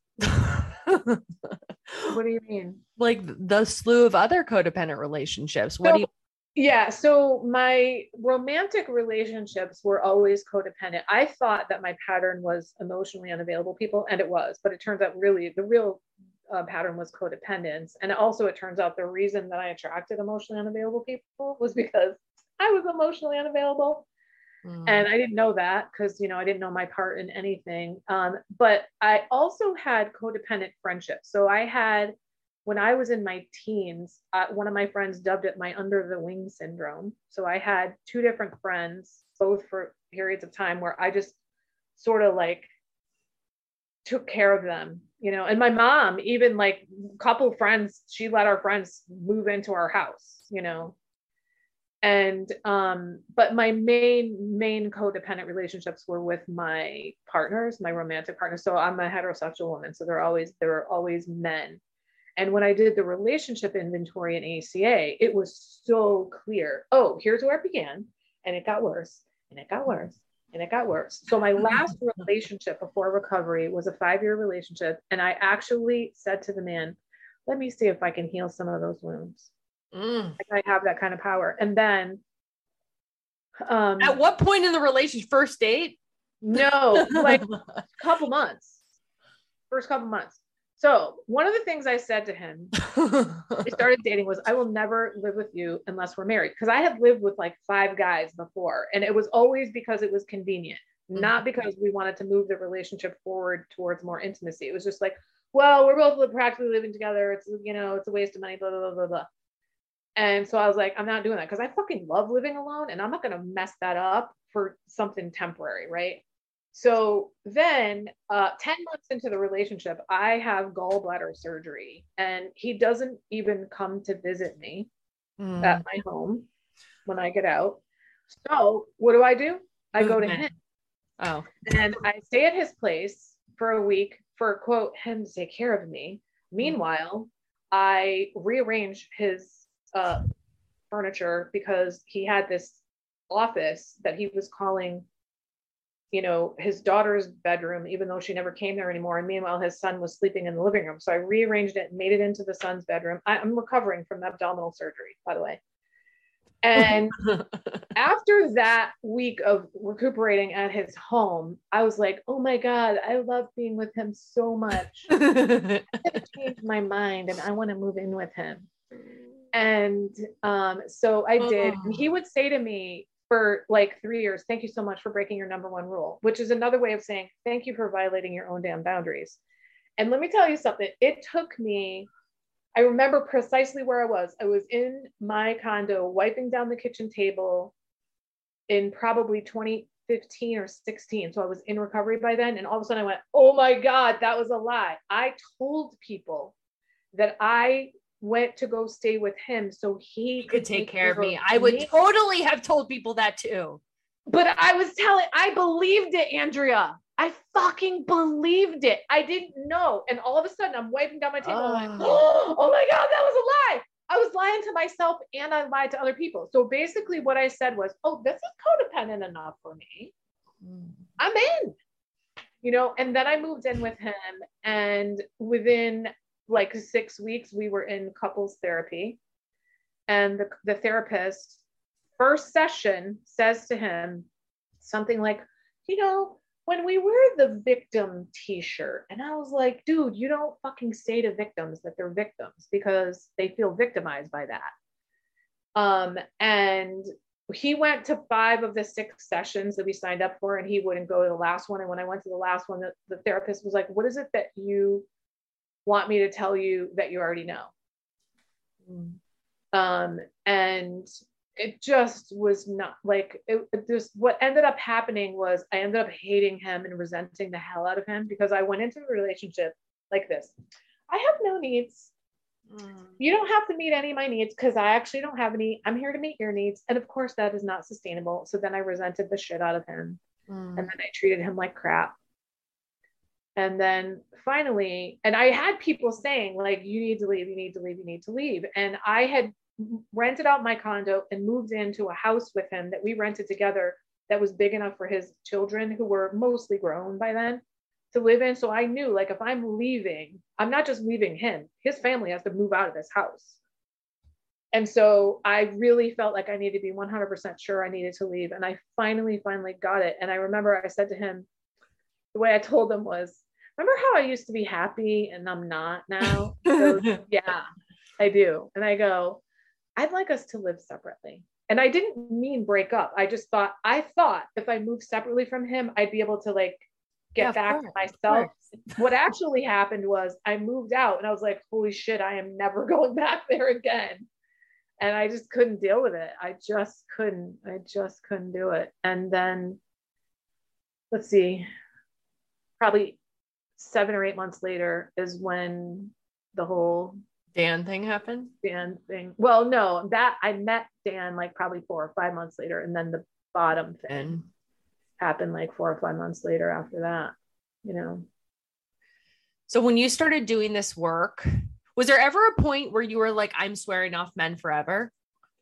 What do you mean? Like the slew of other codependent relationships. What So, do you Yeah, so my romantic relationships were always codependent. I thought that my pattern was emotionally unavailable people, and it was, but it turns out really the real uh, pattern was codependence. And also, it turns out the reason that I attracted emotionally unavailable people was because I was emotionally unavailable. Mm. And I didn't know that because, you know, I didn't know my part in anything. Um, but I also had codependent friendships. So I had, when I was in my teens, uh, one of my friends dubbed it my under the wing syndrome. So I had two different friends, both for periods of time where I just sort of like took care of them, you know, and my mom, even like a couple friends, she let our friends move into our house, you know. And, um, but my main, main codependent relationships were with my partners, my romantic partners. So I'm a heterosexual woman. So they're always, there are always men. And when I did the relationship inventory in A C A, it was so clear. Oh, here's where it began. And it got worse, and it got worse, and it got worse. So my last relationship before recovery was a five-year relationship. And I actually said to the man, let me see if I can heal some of those wounds. Mm. I have that kind of power. And then um at what point in the relationship? First date? No, like a couple months. First couple months. So one of the things I said to him, I started dating, was I will never live with you unless we're married. Because I had lived with like five guys before. And it was always because it was convenient, mm-hmm. not because we wanted to move the relationship forward towards more intimacy. It was just like, well, we're both practically living together. It's, you know, it's a waste of money, blah, blah, blah, blah, blah. And so I was like, I'm not doing that because I fucking love living alone and I'm not going to mess that up for something temporary. Right. So then uh, ten months into the relationship, I have gallbladder surgery and he doesn't even come to visit me mm. at my home when I get out. So what do I do? I Movement. go to him. Oh, and I stay at his place for a week for, quote, him to take care of me. Meanwhile, I rearrange his uh furniture because he had this office that he was calling, you know, his daughter's bedroom, even though she never came there anymore. And meanwhile, his son was sleeping in the living room. So I rearranged it and made it into the son's bedroom. I, I'm recovering from abdominal surgery, by the way. And after that week of recuperating at his home, I was like, oh my God, I love being with him so much. I changed my mind and I want to move in with him. And um, so I did. Oh. He would say to me for like three years, thank you so much for breaking your number one rule, which is another way of saying, thank you for violating your own damn boundaries. And let me tell you something. It took me, I remember precisely where I was. I was in my condo, wiping down the kitchen table in probably twenty fifteen or sixteen. So I was in recovery by then. And all of a sudden I went, oh my God, that was a lie. I told people that I went to go stay with him so he could take care of me. I would totally have told people that too. But I was telling, I believed it, Andrea. I fucking believed it. I didn't know. And all of a sudden I'm wiping down my table. Oh. And like, oh, oh my God, that was a lie. I was lying to myself and I lied to other people. So basically what I said was, oh, this is codependent enough for me. Mm. I'm in, you know, and then I moved in with him and within like six weeks, we were in couples therapy and the, the therapist first session says to him something like, you know, when we wear the victim t-shirt, and I was like, dude, you don't fucking say to victims that they're victims because they feel victimized by that. Um, and he went to five of the six sessions that we signed up for and he wouldn't go to the last one. And when I went to the last one, the, the therapist was like, what is it that you want me to tell you that you already know? Mm. Um, and it just was not like, it, it just, what ended up happening was I ended up hating him and resenting the hell out of him because I went into a relationship like this. I have no needs. Mm. You don't have to meet any of my needs because I actually don't have any. I'm here to meet your needs. And of course that is not sustainable. So then I resented the shit out of him. Mm. And then I treated him like crap. And then finally, and I had people saying like, you need to leave, you need to leave, you need to leave. And I had rented out my condo and moved into a house with him that we rented together that was big enough for his children, who were mostly grown by then, to live in. So I knew like, if I'm leaving, I'm not just leaving him, his family has to move out of this house. And so I really felt like I needed to be one hundred percent sure I needed to leave. And I finally, finally got it. And I remember I said to him, the way I told him was, remember how I used to be happy and I'm not now? So, yeah, I do. And I go, I'd like us to live separately. And I didn't mean break up. I just thought, I thought if I moved separately from him, I'd be able to like get yeah, back course, to myself. What actually happened was I moved out and I was like, holy shit, I am never going back there again. And I just couldn't deal with it. I just couldn't, I just couldn't do it. And then, let's see, probably seven or eight months later is when the whole Dan thing happened. Dan thing. Well, no, that I met Dan like probably four or five months later. And then the bottom thing and... happened like four or five months later after that, you know. So when you started doing this work, was there ever a point where you were like, I'm swearing off men forever?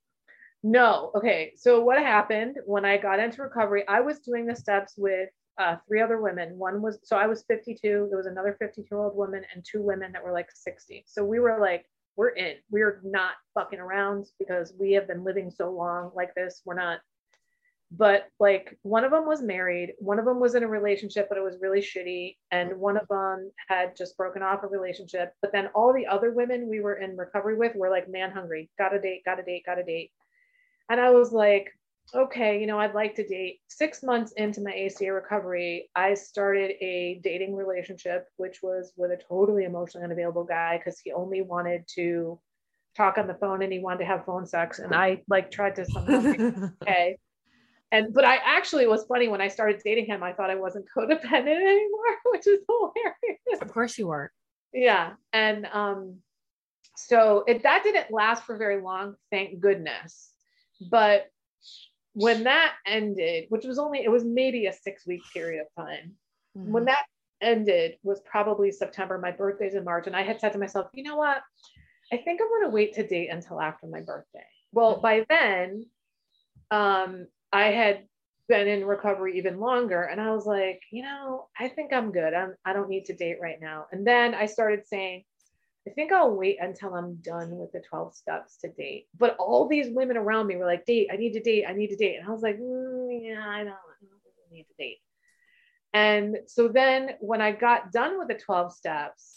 No. Okay. So what happened when I got into recovery, I was doing the steps with uh, three other women. One was, so I was fifty-two. There was another fifty-two year old woman and two women that were like sixty. So we were like, we're in, we're not fucking around because we have been living so long like this. We're not, but like one of them was married. One of them was in a relationship, but it was really shitty. And one of them had just broken off a relationship. But then all the other women we were in recovery with were like man hungry, got a date, got a date, got a date. And I was like, okay, you know, I'd like to date. Six months into my A C A recovery, I started a dating relationship, which was with a totally emotionally unavailable guy because he only wanted to talk on the phone and he wanted to have phone sex. And I like tried to somehow make it okay. And, but I actually, it was funny when I started dating him, I thought I wasn't codependent anymore, which is hilarious. Of course you weren't. Yeah. And, um, so it, that didn't last for very long, thank goodness. But when that ended, which was only, it was maybe a six week period of time. Mm-hmm. When that ended was probably September, my birthday's in March. And I had said to myself, you know what? I think I'm going to wait to date until after my birthday. Well, mm-hmm. by then, um, I had been in recovery even longer. And I was like, you know, I think I'm good. I'm, I don't need to date right now. And then I started saying, I think I'll wait until I'm done with the twelve steps to date. But all these women around me were like, date, I need to date. I need to date. And I was like, mm, yeah, I don't, I don't really need to date. And so then when I got done with the twelve steps,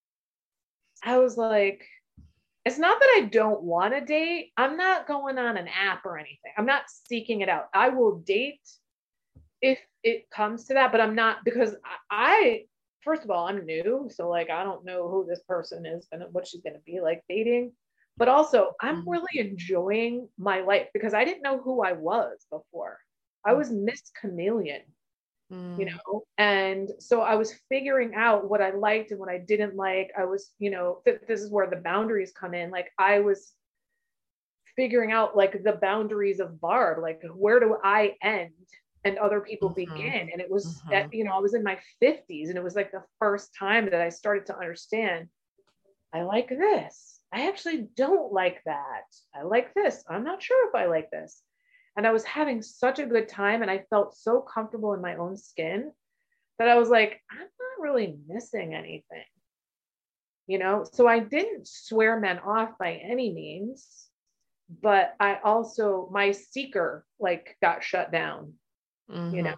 I was like, it's not that I don't want to date. I'm not going on an app or anything. I'm not seeking it out. I will date if it comes to that, but I'm not, because I, first of all, I'm new. So like, I don't know who this person is and what she's going to be like dating, but also I'm really enjoying my life because I didn't know who I was before. I was Miss Chameleon, mm. you know? And so I was figuring out what I liked and what I didn't like. I was, you know, th- this is where the boundaries come in. Like I was figuring out like the boundaries of Barb, like where do I end and other people mm-hmm. begin? And it was mm-hmm. that, you know, I was in my fifties and it was like the first time that I started to understand, I like this. I actually don't like that. I like this. I'm not sure if I like this. And I was having such a good time and I felt so comfortable in my own skin that I was like, I'm not really missing anything, you know? So I didn't swear men off by any means, but I also, my seeker like got shut down, mm-hmm. you know,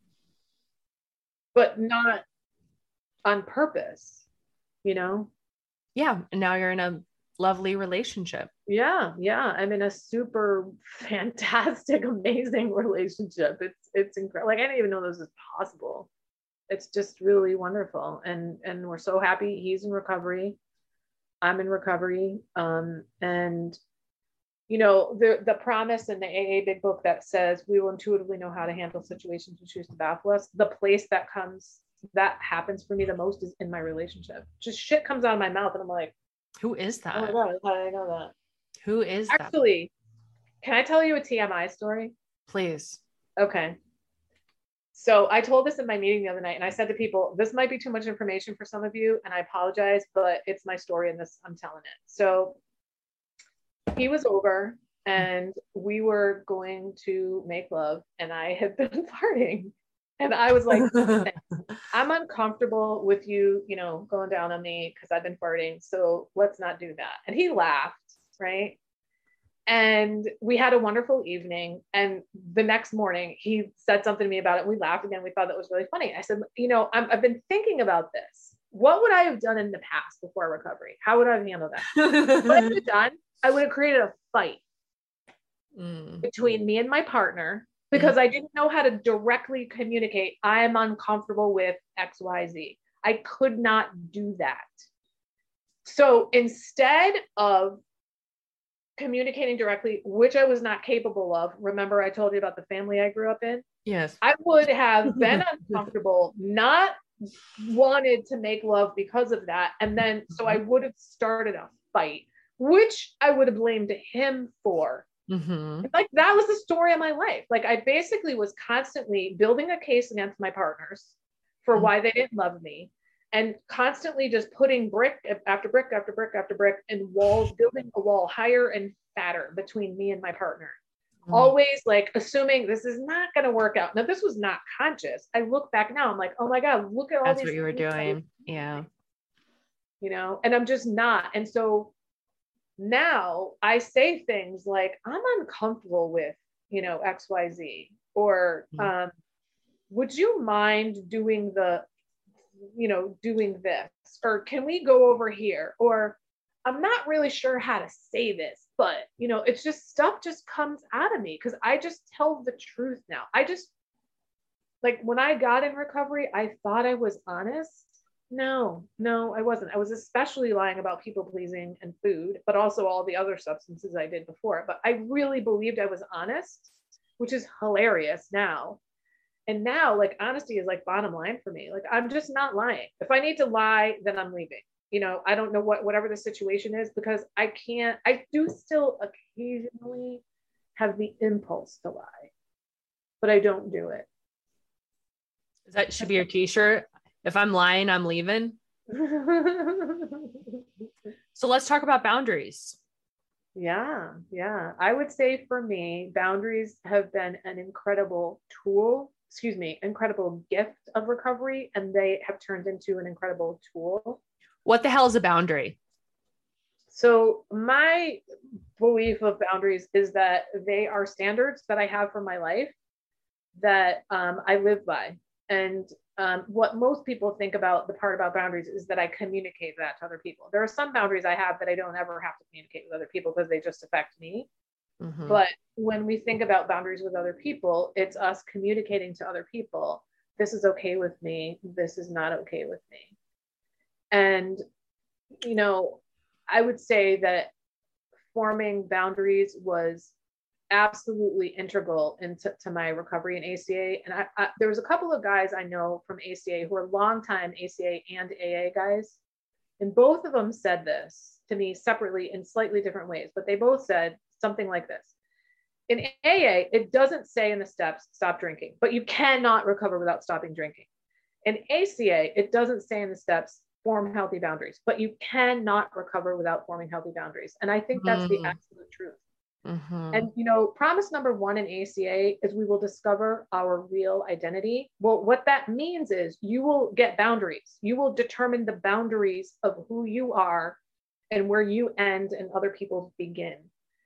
but not on purpose, you know? Yeah. And now you're in a lovely relationship. Yeah. Yeah. I'm in a super fantastic, amazing relationship. It's, it's incredible. Like, I didn't even know this was possible. It's just really wonderful. And, and we're so happy. He's in recovery. I'm in recovery. Um, and, you know, the, the promise in the A A Big Book that says we will intuitively know how to handle situations we choose to baffle us. The place that comes, that happens for me the most is in my relationship. Just shit comes out of my mouth and I'm like, who is that? Oh my God, how did I know that? Who is that? Actually, can I tell you a T M I story? Please. Okay. So I told this in my meeting the other night and I said to people, this might be too much information for some of you and I apologize, but it's my story and this, I'm telling it. So he was over and we were going to make love and I had been farting. And I was like, I'm uncomfortable with you, you know, going down on me because I've been farting. So let's not do that. And he laughed, right? And we had a wonderful evening. And the next morning he said something to me about it. We laughed again. We thought that was really funny. I said, you know, I'm, I've been thinking about this. What would I have done in the past before recovery? How would I have handled that? What I would have done, I would have created a fight mm. between me and my partner because mm. I didn't know how to directly communicate. I am uncomfortable with X, Y, Z. I could not do that. So instead of communicating directly, which I was not capable of. Remember, I told you about the family I grew up in? Yes. I would have been uncomfortable, not wanted to make love because of that. And then, so I would have started a fight, which I would have blamed him for. Mm-hmm. Like that was the story of my life. Like I basically was constantly building a case against my partners for mm-hmm. why they didn't love me. And constantly just putting brick after brick after brick after brick and walls, building a wall higher and fatter between me and my partner. Mm. Always like assuming this is not going to work out. Now, this was not conscious. I look back now, I'm like, oh my God, look at all That's these what you were doing. Yeah. You know, and I'm just not. And so now I say things like, I'm uncomfortable with, you know, X, Y, Z, or mm. um, would you mind doing the, you know, doing this, or can we go over here? Or I'm not really sure how to say this, but you know, it's just stuff just comes out of me because I just tell the truth now. I just like when I got in recovery, I thought I was honest. No, no, I wasn't. I was especially lying about people pleasing and food, but also all the other substances I did before. But I really believed I was honest, which is hilarious now. And now, like, honesty is like bottom line for me. Like, I'm just not lying. If I need to lie, then I'm leaving. You know, I don't know what, whatever the situation is, because I can't, I do still occasionally have the impulse to lie, but I don't do it. That should be your t-shirt. If I'm lying, I'm leaving. So let's talk about boundaries. Yeah, yeah. I would say for me, boundaries have been an incredible tool. excuse me, incredible gift of recovery, and they have turned into an incredible tool. What the hell is a boundary? So my belief of boundaries is that they are standards that I have for my life that um, I live by. And um, what most people think about the part about boundaries is that I communicate that to other people. There are some boundaries I have that I don't ever have to communicate with other people because they just affect me. Mm-hmm. But when we think about boundaries with other people, it's us communicating to other people, this is okay with me, this is not okay with me. And, you know, I would say that forming boundaries was absolutely integral into to my recovery in A C A. And I, I, there was a couple of guys I know from A C A who are longtime A C A and A A guys. And both of them said this to me separately in slightly different ways, but they both said something like this. In A A, it doesn't say in the steps, stop drinking, but you cannot recover without stopping drinking. In A C A, it doesn't say in the steps, form healthy boundaries, but you cannot recover without forming healthy boundaries. And I think that's mm-hmm. the absolute truth. Mm-hmm. And, you know, promise number one in A C A is we will discover our real identity. Well, what that means is you will get boundaries. You will determine the boundaries of who you are and where you end and other people begin.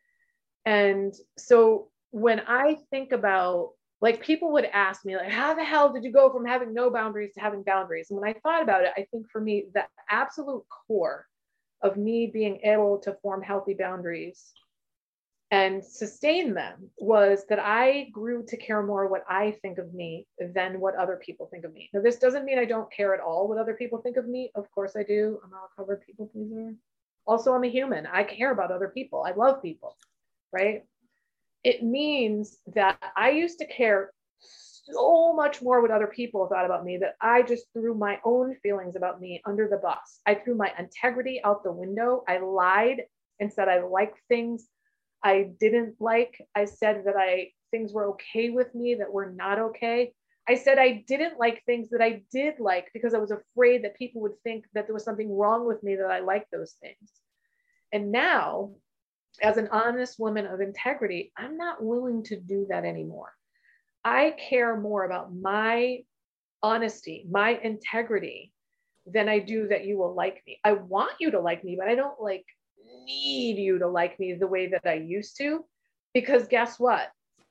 And so when I think about, like, people would ask me, like, how the hell did you go from having no boundaries to having boundaries? And when I thought about it, I think for me, the absolute core of me being able to form healthy boundaries and sustain them was that I grew to care more what I think of me than what other people think of me. Now, this doesn't mean I don't care at all what other people think of me. Of course I do. I'm not a covered people pleaser. Also, I'm a human. I care about other people. I love people. Right? It means that I used to care so much more what other people thought about me that I just threw my own feelings about me under the bus. I threw my integrity out the window. I lied and said I liked things I didn't like. I said that I things were okay with me that were not okay. I said I didn't like things that I did like because I was afraid that people would think that there was something wrong with me that I liked those things. And now, as an honest woman of integrity, I'm not willing to do that anymore. I care more about my honesty, my integrity, than I do that you will like me. I want you to like me, but I don't like need you to like me the way that I used to, because guess what?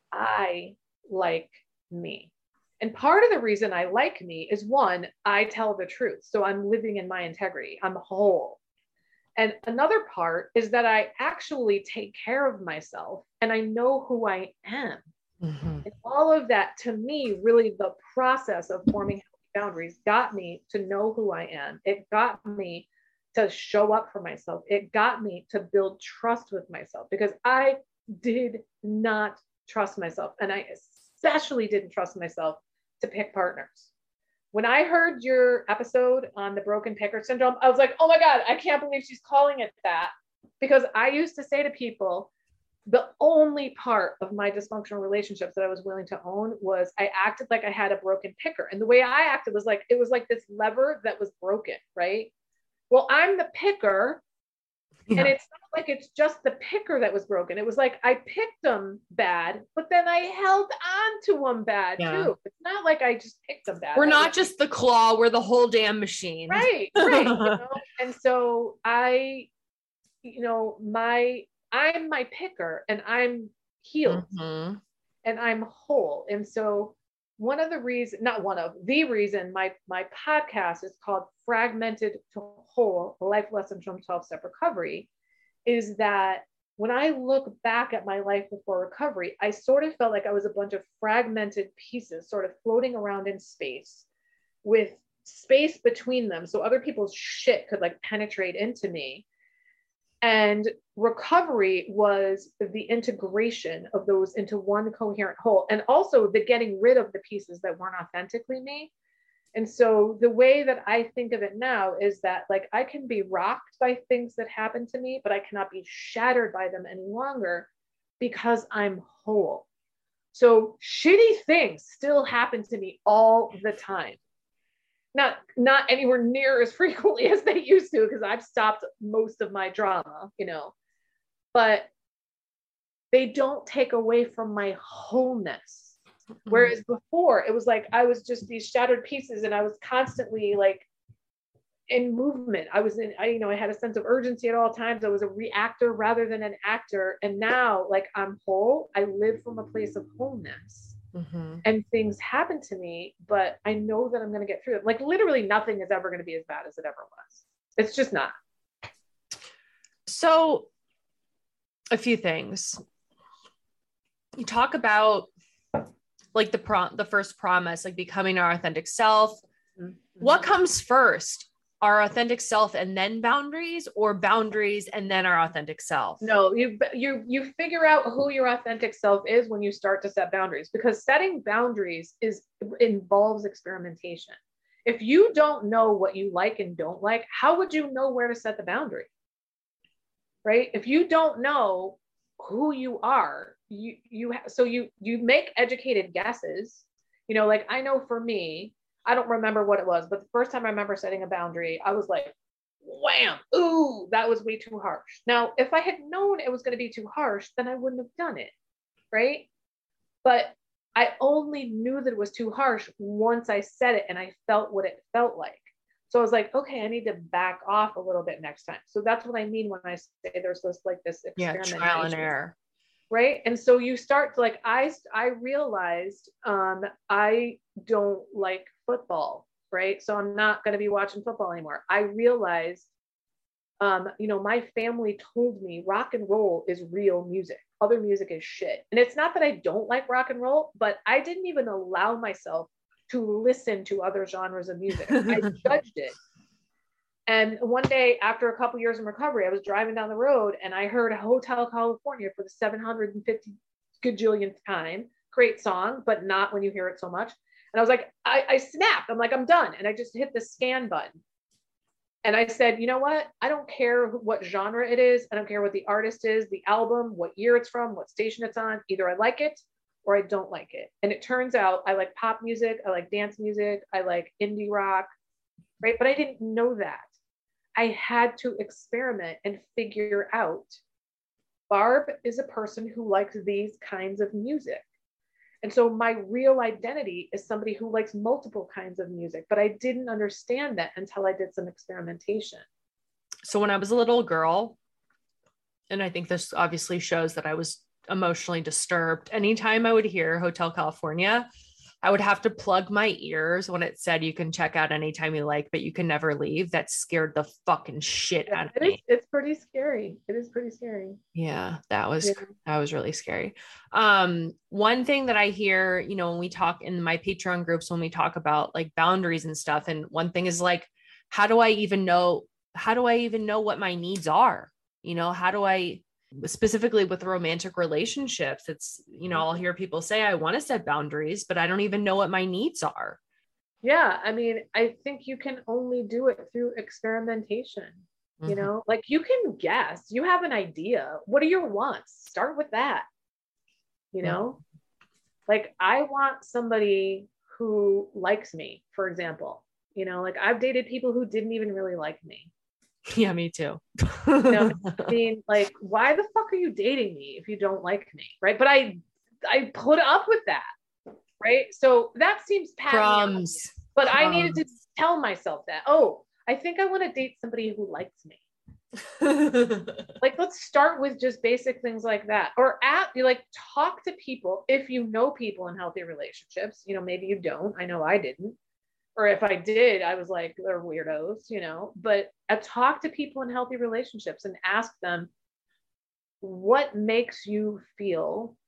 I like me. And part of the reason I like me is, one, I tell the truth. So I'm living in my integrity. I'm whole. And another part is that I actually take care of myself and I know who I am. Mm-hmm. And all of that, to me, really the process of forming boundaries got me to know who I am. It got me to show up for myself. It got me to build trust with myself, because I did not trust myself. And I especially didn't trust myself to pick partners. When I heard your episode on the broken picker syndrome, I was like, oh my God, I can't believe she's calling it that. Because I used to say to people, the only part of my dysfunctional relationships that I was willing to own was I acted like I had a broken picker. And the way I acted was like, it was like this lever that was broken, right? Well, I'm the picker. Yeah. And it's not like it's just the picker that was broken. It was like I picked them bad, but then I held on to them bad yeah. too. It's not like I just picked them bad. We're not like, just the claw, we're the whole damn machine. Right, right. You know? And so I, you know, my, I'm my picker and I'm healed mm-hmm. and I'm whole. And so one of the reasons, not one of the reason my, my podcast is called Fragmented to Whole, Life Lessons from twelve-Step Recovery, is that when I look back at my life before recovery, I sort of felt like I was a bunch of fragmented pieces sort of floating around in space with space between them. So other people's shit could like penetrate into me. And recovery was the integration of those into one coherent whole, and also the getting rid of the pieces that weren't authentically me. And so the way that I think of it now is that like I can be rocked by things that happen to me, but I cannot be shattered by them any longer because I'm whole. So shitty things still happen to me all the time. Not, not anywhere near as frequently as they used to, because I've stopped most of my drama, you know, but they don't take away from my wholeness. Whereas before it was like, I was just these shattered pieces and I was constantly like in movement. I was in, I, you know, I had a sense of urgency at all times. I was a reactor rather than an actor. And now like I'm whole. I live from a place of wholeness. Mm-hmm. And things happen to me, but I know that I'm going to get through it. Like literally nothing is ever going to be as bad as it ever was. It's just not. So a few things. You talk about like the prom, the first promise, like becoming our authentic self. Mm-hmm. What comes first? Our authentic self and then boundaries, or boundaries and then our authentic self? No, you you you figure out who your authentic self is when you start to set boundaries, because setting boundaries is involves experimentation. If you don't know what you like and don't like, how would you know where to set the boundary? Right? If you don't know who you are, you you ha- so you you make educated guesses. You know, like I know for me, I don't remember what it was, but the first time I remember setting a boundary, I was like, wham, ooh, that was way too harsh. Now, if I had known it was going to be too harsh, then I wouldn't have done it, right? But I only knew that it was too harsh once I said it and I felt what it felt like. So I was like, okay, I need to back off a little bit next time. So that's what I mean when I say there's this like this experimentation. Yeah, trial and error. Right. And so you start to like, I, I realized um, I don't like football, right? So I'm not going to be watching football anymore. I realized, um, you know, my family told me rock and roll is real music. Other music is shit. And it's not that I don't like rock and roll, but I didn't even allow myself to listen to other genres of music. I judged it. And one day after a couple years in recovery, I was driving down the road and I heard Hotel California for the seven hundred fifty gajillionth time. Great song, but not when you hear it so much. And I was like, I, I snapped. I'm like, I'm done. And I just hit the scan button. And I said, you know what? I don't care what genre it is. I don't care what the artist is, the album, what year it's from, what station it's on. Either I like it or I don't like it. And it turns out I like pop music. I like dance music. I like indie rock, right? But I didn't know that. I had to experiment and figure out, Barb is a person who likes these kinds of music. And so my real identity is somebody who likes multiple kinds of music, but I didn't understand that until I did some experimentation. So when I was a little girl, And I think this obviously shows that I was emotionally disturbed. Anytime I would hear Hotel California, I would have to plug my ears when it said you can check out anytime you like, but you can never leave. That scared the fucking shit Yeah, out of it me. is, it's pretty scary. It is pretty scary. Yeah, that was Yeah. that was really scary. Um, one thing that I hear, you know, when we talk in my Patreon groups, when we talk about like boundaries and stuff, and one thing is like, how do I even know, how do I even know what my needs are? You know, how do I specifically with romantic relationships? It's, you know, I'll hear people say, I want to set boundaries, but I don't even know what my needs are. Yeah, I mean, I think you can only do it through experimentation. You Mhm. know, like you can guess, you have an idea. What are your wants? Start with that. You Yeah. know, like I want somebody who likes me, for example. You know, like I've dated people who didn't even really like me. Yeah, me too. You know, I mean, like, why the fuck are you dating me if you don't like me? Right. But I I put up with that. Right. So that seems patently Crumbs. obvious. But I needed to Crumbs. tell myself that, oh, I think I want to date somebody who likes me. Like, let's start with just basic things like that. Or at you like talk to people if you know people in healthy relationships. You know, maybe you don't. I know I didn't. Or if I did, I was like, they're weirdos, you know. But I talk to people in healthy relationships and ask them, what makes you feel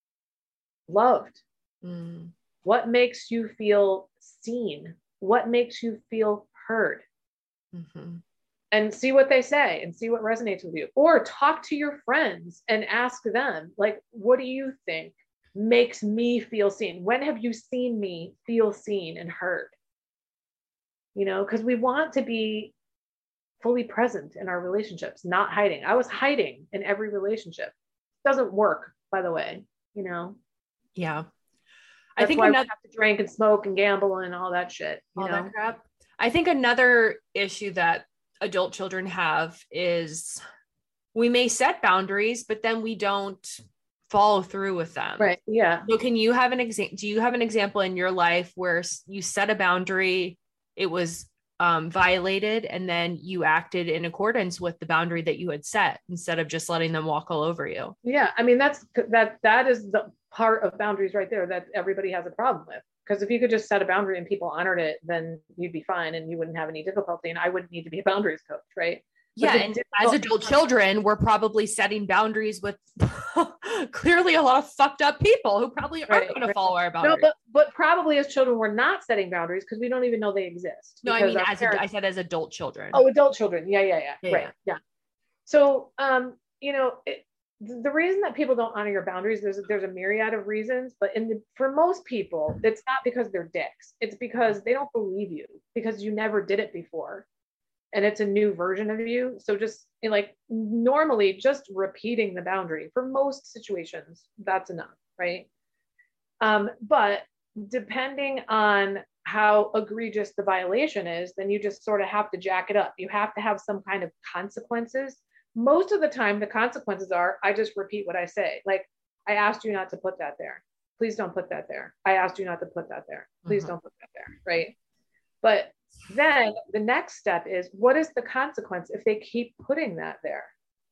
loved? Mm. What makes you feel seen? What makes you feel heard? Mm-hmm. And see what they say and see what resonates with you. Or talk to your friends and ask them, like, what do you think makes me feel seen? When have you seen me feel seen and heard? You know, because we want to be fully present in our relationships, not hiding. I was hiding in every relationship. Doesn't work, by the way, you know. Yeah. That's I think why another we have to drink and smoke and gamble and all that shit. You all know? that crap. I think another issue that adult children have is we may set boundaries, but then we don't follow through with them. Right. Yeah. So can you have an example? Do you have an example in your life where you set a boundary, it was um, violated, and then you acted in accordance with the boundary that you had set instead of just letting them walk all over you? Yeah. I mean, that's that that is the part of boundaries right there that everybody has a problem with. Because if you could just set a boundary and people honored it, then you'd be fine and you wouldn't have any difficulty. And I wouldn't need to be a boundaries coach, right? Yeah, and as adult children, we're probably setting boundaries with clearly a lot of fucked up people who probably aren't Right, going to right. follow our boundaries. No, but but probably as children, we're not setting boundaries because we don't even know they exist. No, I because mean, our as parents- I said, as adult children. Oh, adult children. Yeah, yeah, yeah. Yeah, right. yeah. Yeah. So, um, you know, it, the reason that people don't honor your boundaries, there's there's a myriad of reasons, but in the for most people, it's not because they're dicks. It's because they don't believe you because you never did it before, and it's a new version of you. So just you know, like normally, just repeating the boundary for most situations, that's enough, right? Um, but depending on how egregious the violation is, then you just sort of have to jack it up. You have to have some kind of consequences. Most of the time, the consequences are, I just repeat what I say. Like, I asked you not to put that there. Please don't put that there. I asked you not to put that there. Please Mhm. don't put that there, right? But then the next step is, what is the consequence if they keep putting that there?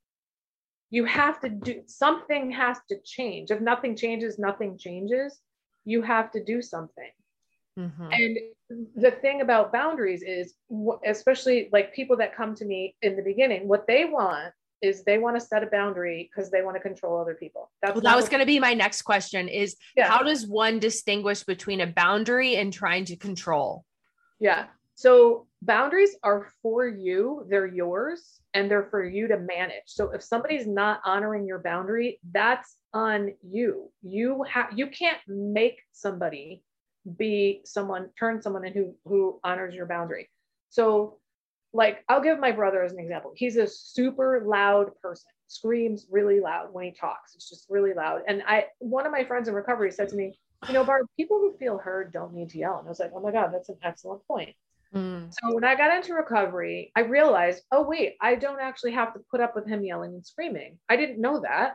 You have to do, something has to change. If nothing changes, nothing changes. You have to do something. Mhm. And the thing about boundaries is, wh- especially like people that come to me in the beginning, what they want is they want to set a boundary because they want to control other people. That's Well, not that was what- going to be my next question is Yeah. how does one distinguish between a boundary and trying to control? Yeah. So boundaries are for you, they're yours, and they're for you to manage. So if somebody's not honoring your boundary, that's on you. You have you can't make somebody be someone, turn someone in who who honors your boundary. So like I'll give my brother as an example. He's a super loud person, screams really loud when he talks. It's just really loud. And I one of my friends in recovery said to me, you know, Barb, people who feel heard don't need to yell. And I was like, oh my God, that's an excellent point. Mm. So when I got into recovery, I realized, oh, wait, I don't actually have to put up with him yelling and screaming. I didn't know that.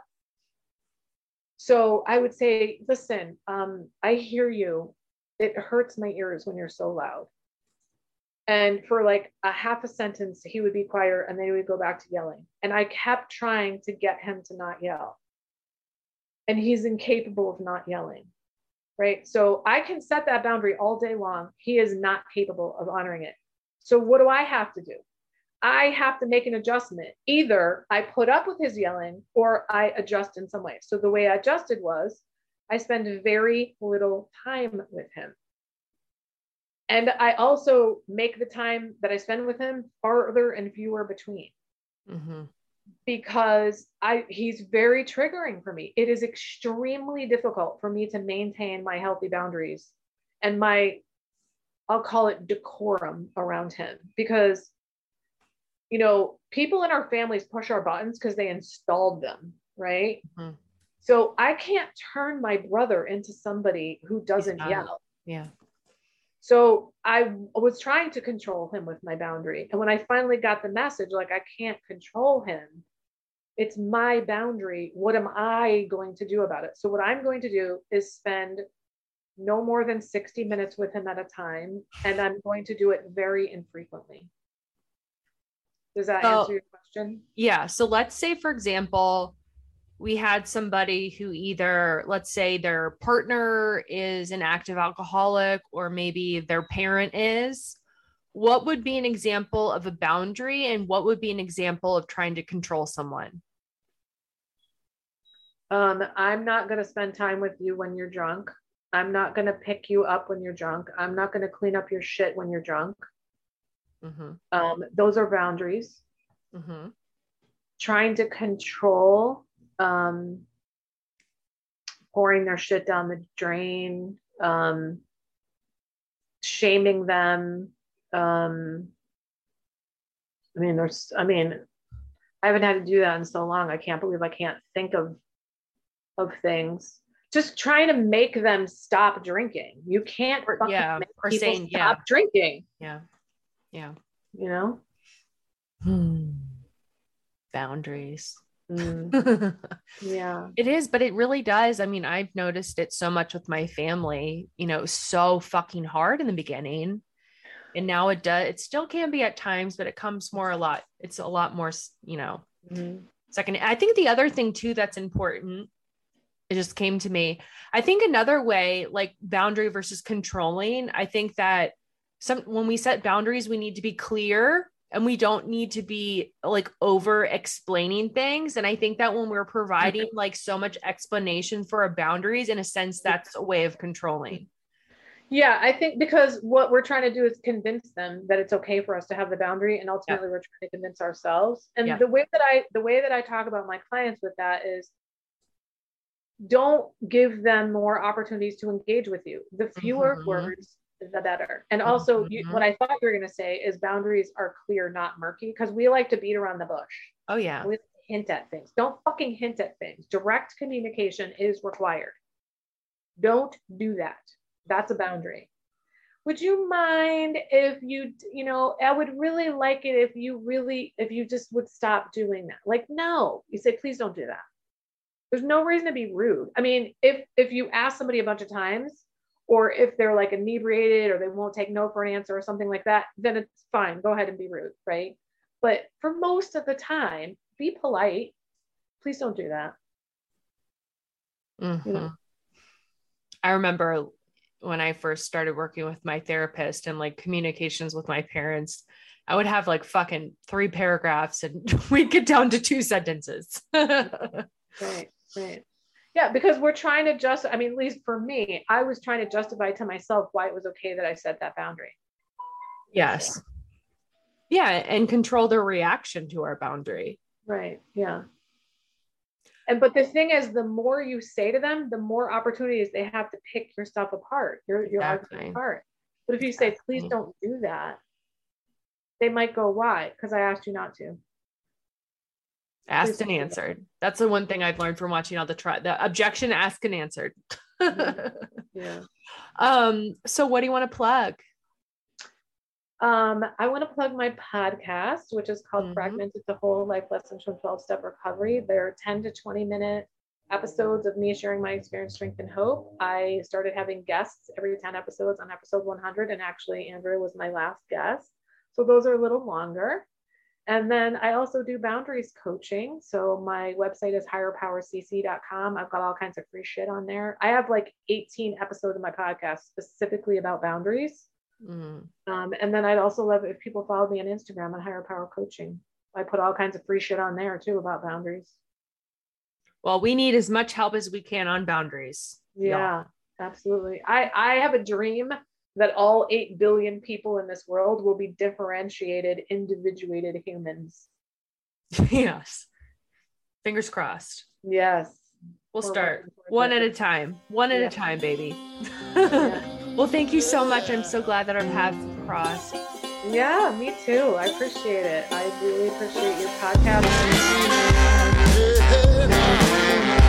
So I would say, listen, um, I hear you. It hurts my ears when you're so loud. And for like a half a sentence, he would be quieter and then he would go back to yelling. And I kept trying to get him to not yell. And he's incapable of not yelling, right? So I can set that boundary all day long. He is not capable of honoring it. So what do I have to do? I have to make an adjustment. Either I put up with his yelling or I adjust in some way. So the way I adjusted was I spend very little time with him. And I also make the time that I spend with him farther and fewer between. Mm-hmm. Because I he's very triggering for me. It is extremely difficult for me to maintain my healthy boundaries and my, I'll call it decorum around him, because, you know, people in our families push our buttons because they installed them, right? Mm-hmm. So I can't turn my brother into somebody who doesn't yell. Yeah. So I was trying to control him with my boundary. And when I finally got the message, like, I can't control him, it's my boundary. What am I going to do about it? So what I'm going to do is spend no more than sixty minutes with him at a time. And I'm going to do it very infrequently. Does that so, answer your question? Yeah. So let's say, for example, we had somebody who either, let's say their partner is an active alcoholic, or maybe their parent is. What would be an example of a boundary, and what would be an example of trying to control someone? Um, I'm not going to spend time with you when you're drunk. I'm not going to pick you up when you're drunk. I'm not going to clean up your shit when you're drunk. Mm-hmm. Um, those are boundaries. Mm-hmm. Trying to control um, pouring their shit down the drain, um, shaming them. Um, I mean, there's, I mean, I haven't had to do that in so long. I can't believe I can't think of, of things. Just trying to make them stop drinking. You can't or, yeah, make or people saying, stop yeah. drinking. Yeah. Yeah. You know? Hmm. Boundaries. Mm. Yeah, it is, but it really does. I mean, I've noticed it so much with my family, you know, so fucking hard in the beginning. And now it does, it still can be at times, but it comes more a lot. It's a lot more, you know, mm-hmm. second. I think the other thing too, that's important, it just came to me. I think another way, like boundary versus controlling, I think that some, when we set boundaries, we need to be clear. And we don't need to be like over explaining things. And I think that when we're providing like so much explanation for our boundaries, in a sense, that's a way of controlling. Yeah, I think because what we're trying to do is convince them that it's okay for us to have the boundary. And ultimately yeah. we're trying to convince ourselves. And yeah. the way that I, the way that I talk about my clients with that is, don't give them more opportunities to engage with you. The fewer mm-hmm. words, the better. And also mm-hmm. you, what I thought you were going to say is boundaries are clear, not murky, because we like to beat around the bush. Oh yeah. We like to hint at things. Don't fucking hint at things. Direct communication is required. Don't do that. That's a boundary. Would you mind if you, you know, I would really like it if you really, if you just would stop doing that. Like, no, you say, please don't do that. There's no reason to be rude. I mean, if, if you ask somebody a bunch of times, or if they're like inebriated or they won't take no for an answer or something like that, then it's fine. Go ahead and be rude, right? But for most of the time, be polite. Please don't do that. Mm-hmm. You know? I remember when I first started working with my therapist and like communications with my parents, I would have like fucking three paragraphs and we'd get down to two sentences. Right, right. Yeah, because we're trying to just, I mean, at least for me, I was trying to justify to myself why it was okay that I set that boundary. Yes. Yeah, and control their reaction to our boundary. Right, yeah. And but the thing is, the more you say to them, the more opportunities they have to pick your stuff apart, your, your exactly. argument apart. But if you say, please don't do that, they might go, why? Because I asked you not to. Asked and answered. That's the one thing I've learned from watching all the try the objection, asked and answered. Yeah. Um, so what do you want to plug? Um, I want to plug my podcast, which is called Mm-hmm. Fragmented to Whole Life Lessons from twelve Step Recovery. They're ten to twenty minute episodes of me sharing my experience, strength, and hope. I started having guests every ten episodes on episode one hundred. And actually, Andrew was my last guest. So those are a little longer. And then I also do boundaries coaching. So my website is higher power c c dot com. I've got all kinds of free shit on there. I have like eighteen episodes of my podcast specifically about boundaries. Mm. Um, and then I'd also love if people follow me on Instagram on Higher Power Coaching. I put all kinds of free shit on there too about boundaries. Well, we need as much help as we can on boundaries. Yeah, y'all. Absolutely. I, I have a dream that all eight billion people in this world will be differentiated, individuated humans. Yes. Fingers crossed. Yes. We'll We're start one at a time. One at yeah. a time, baby. Yeah. Well, thank you so much. I'm so glad that our paths crossed. Yeah, me too. I appreciate it. I really appreciate your podcast. Hey, hey, hey.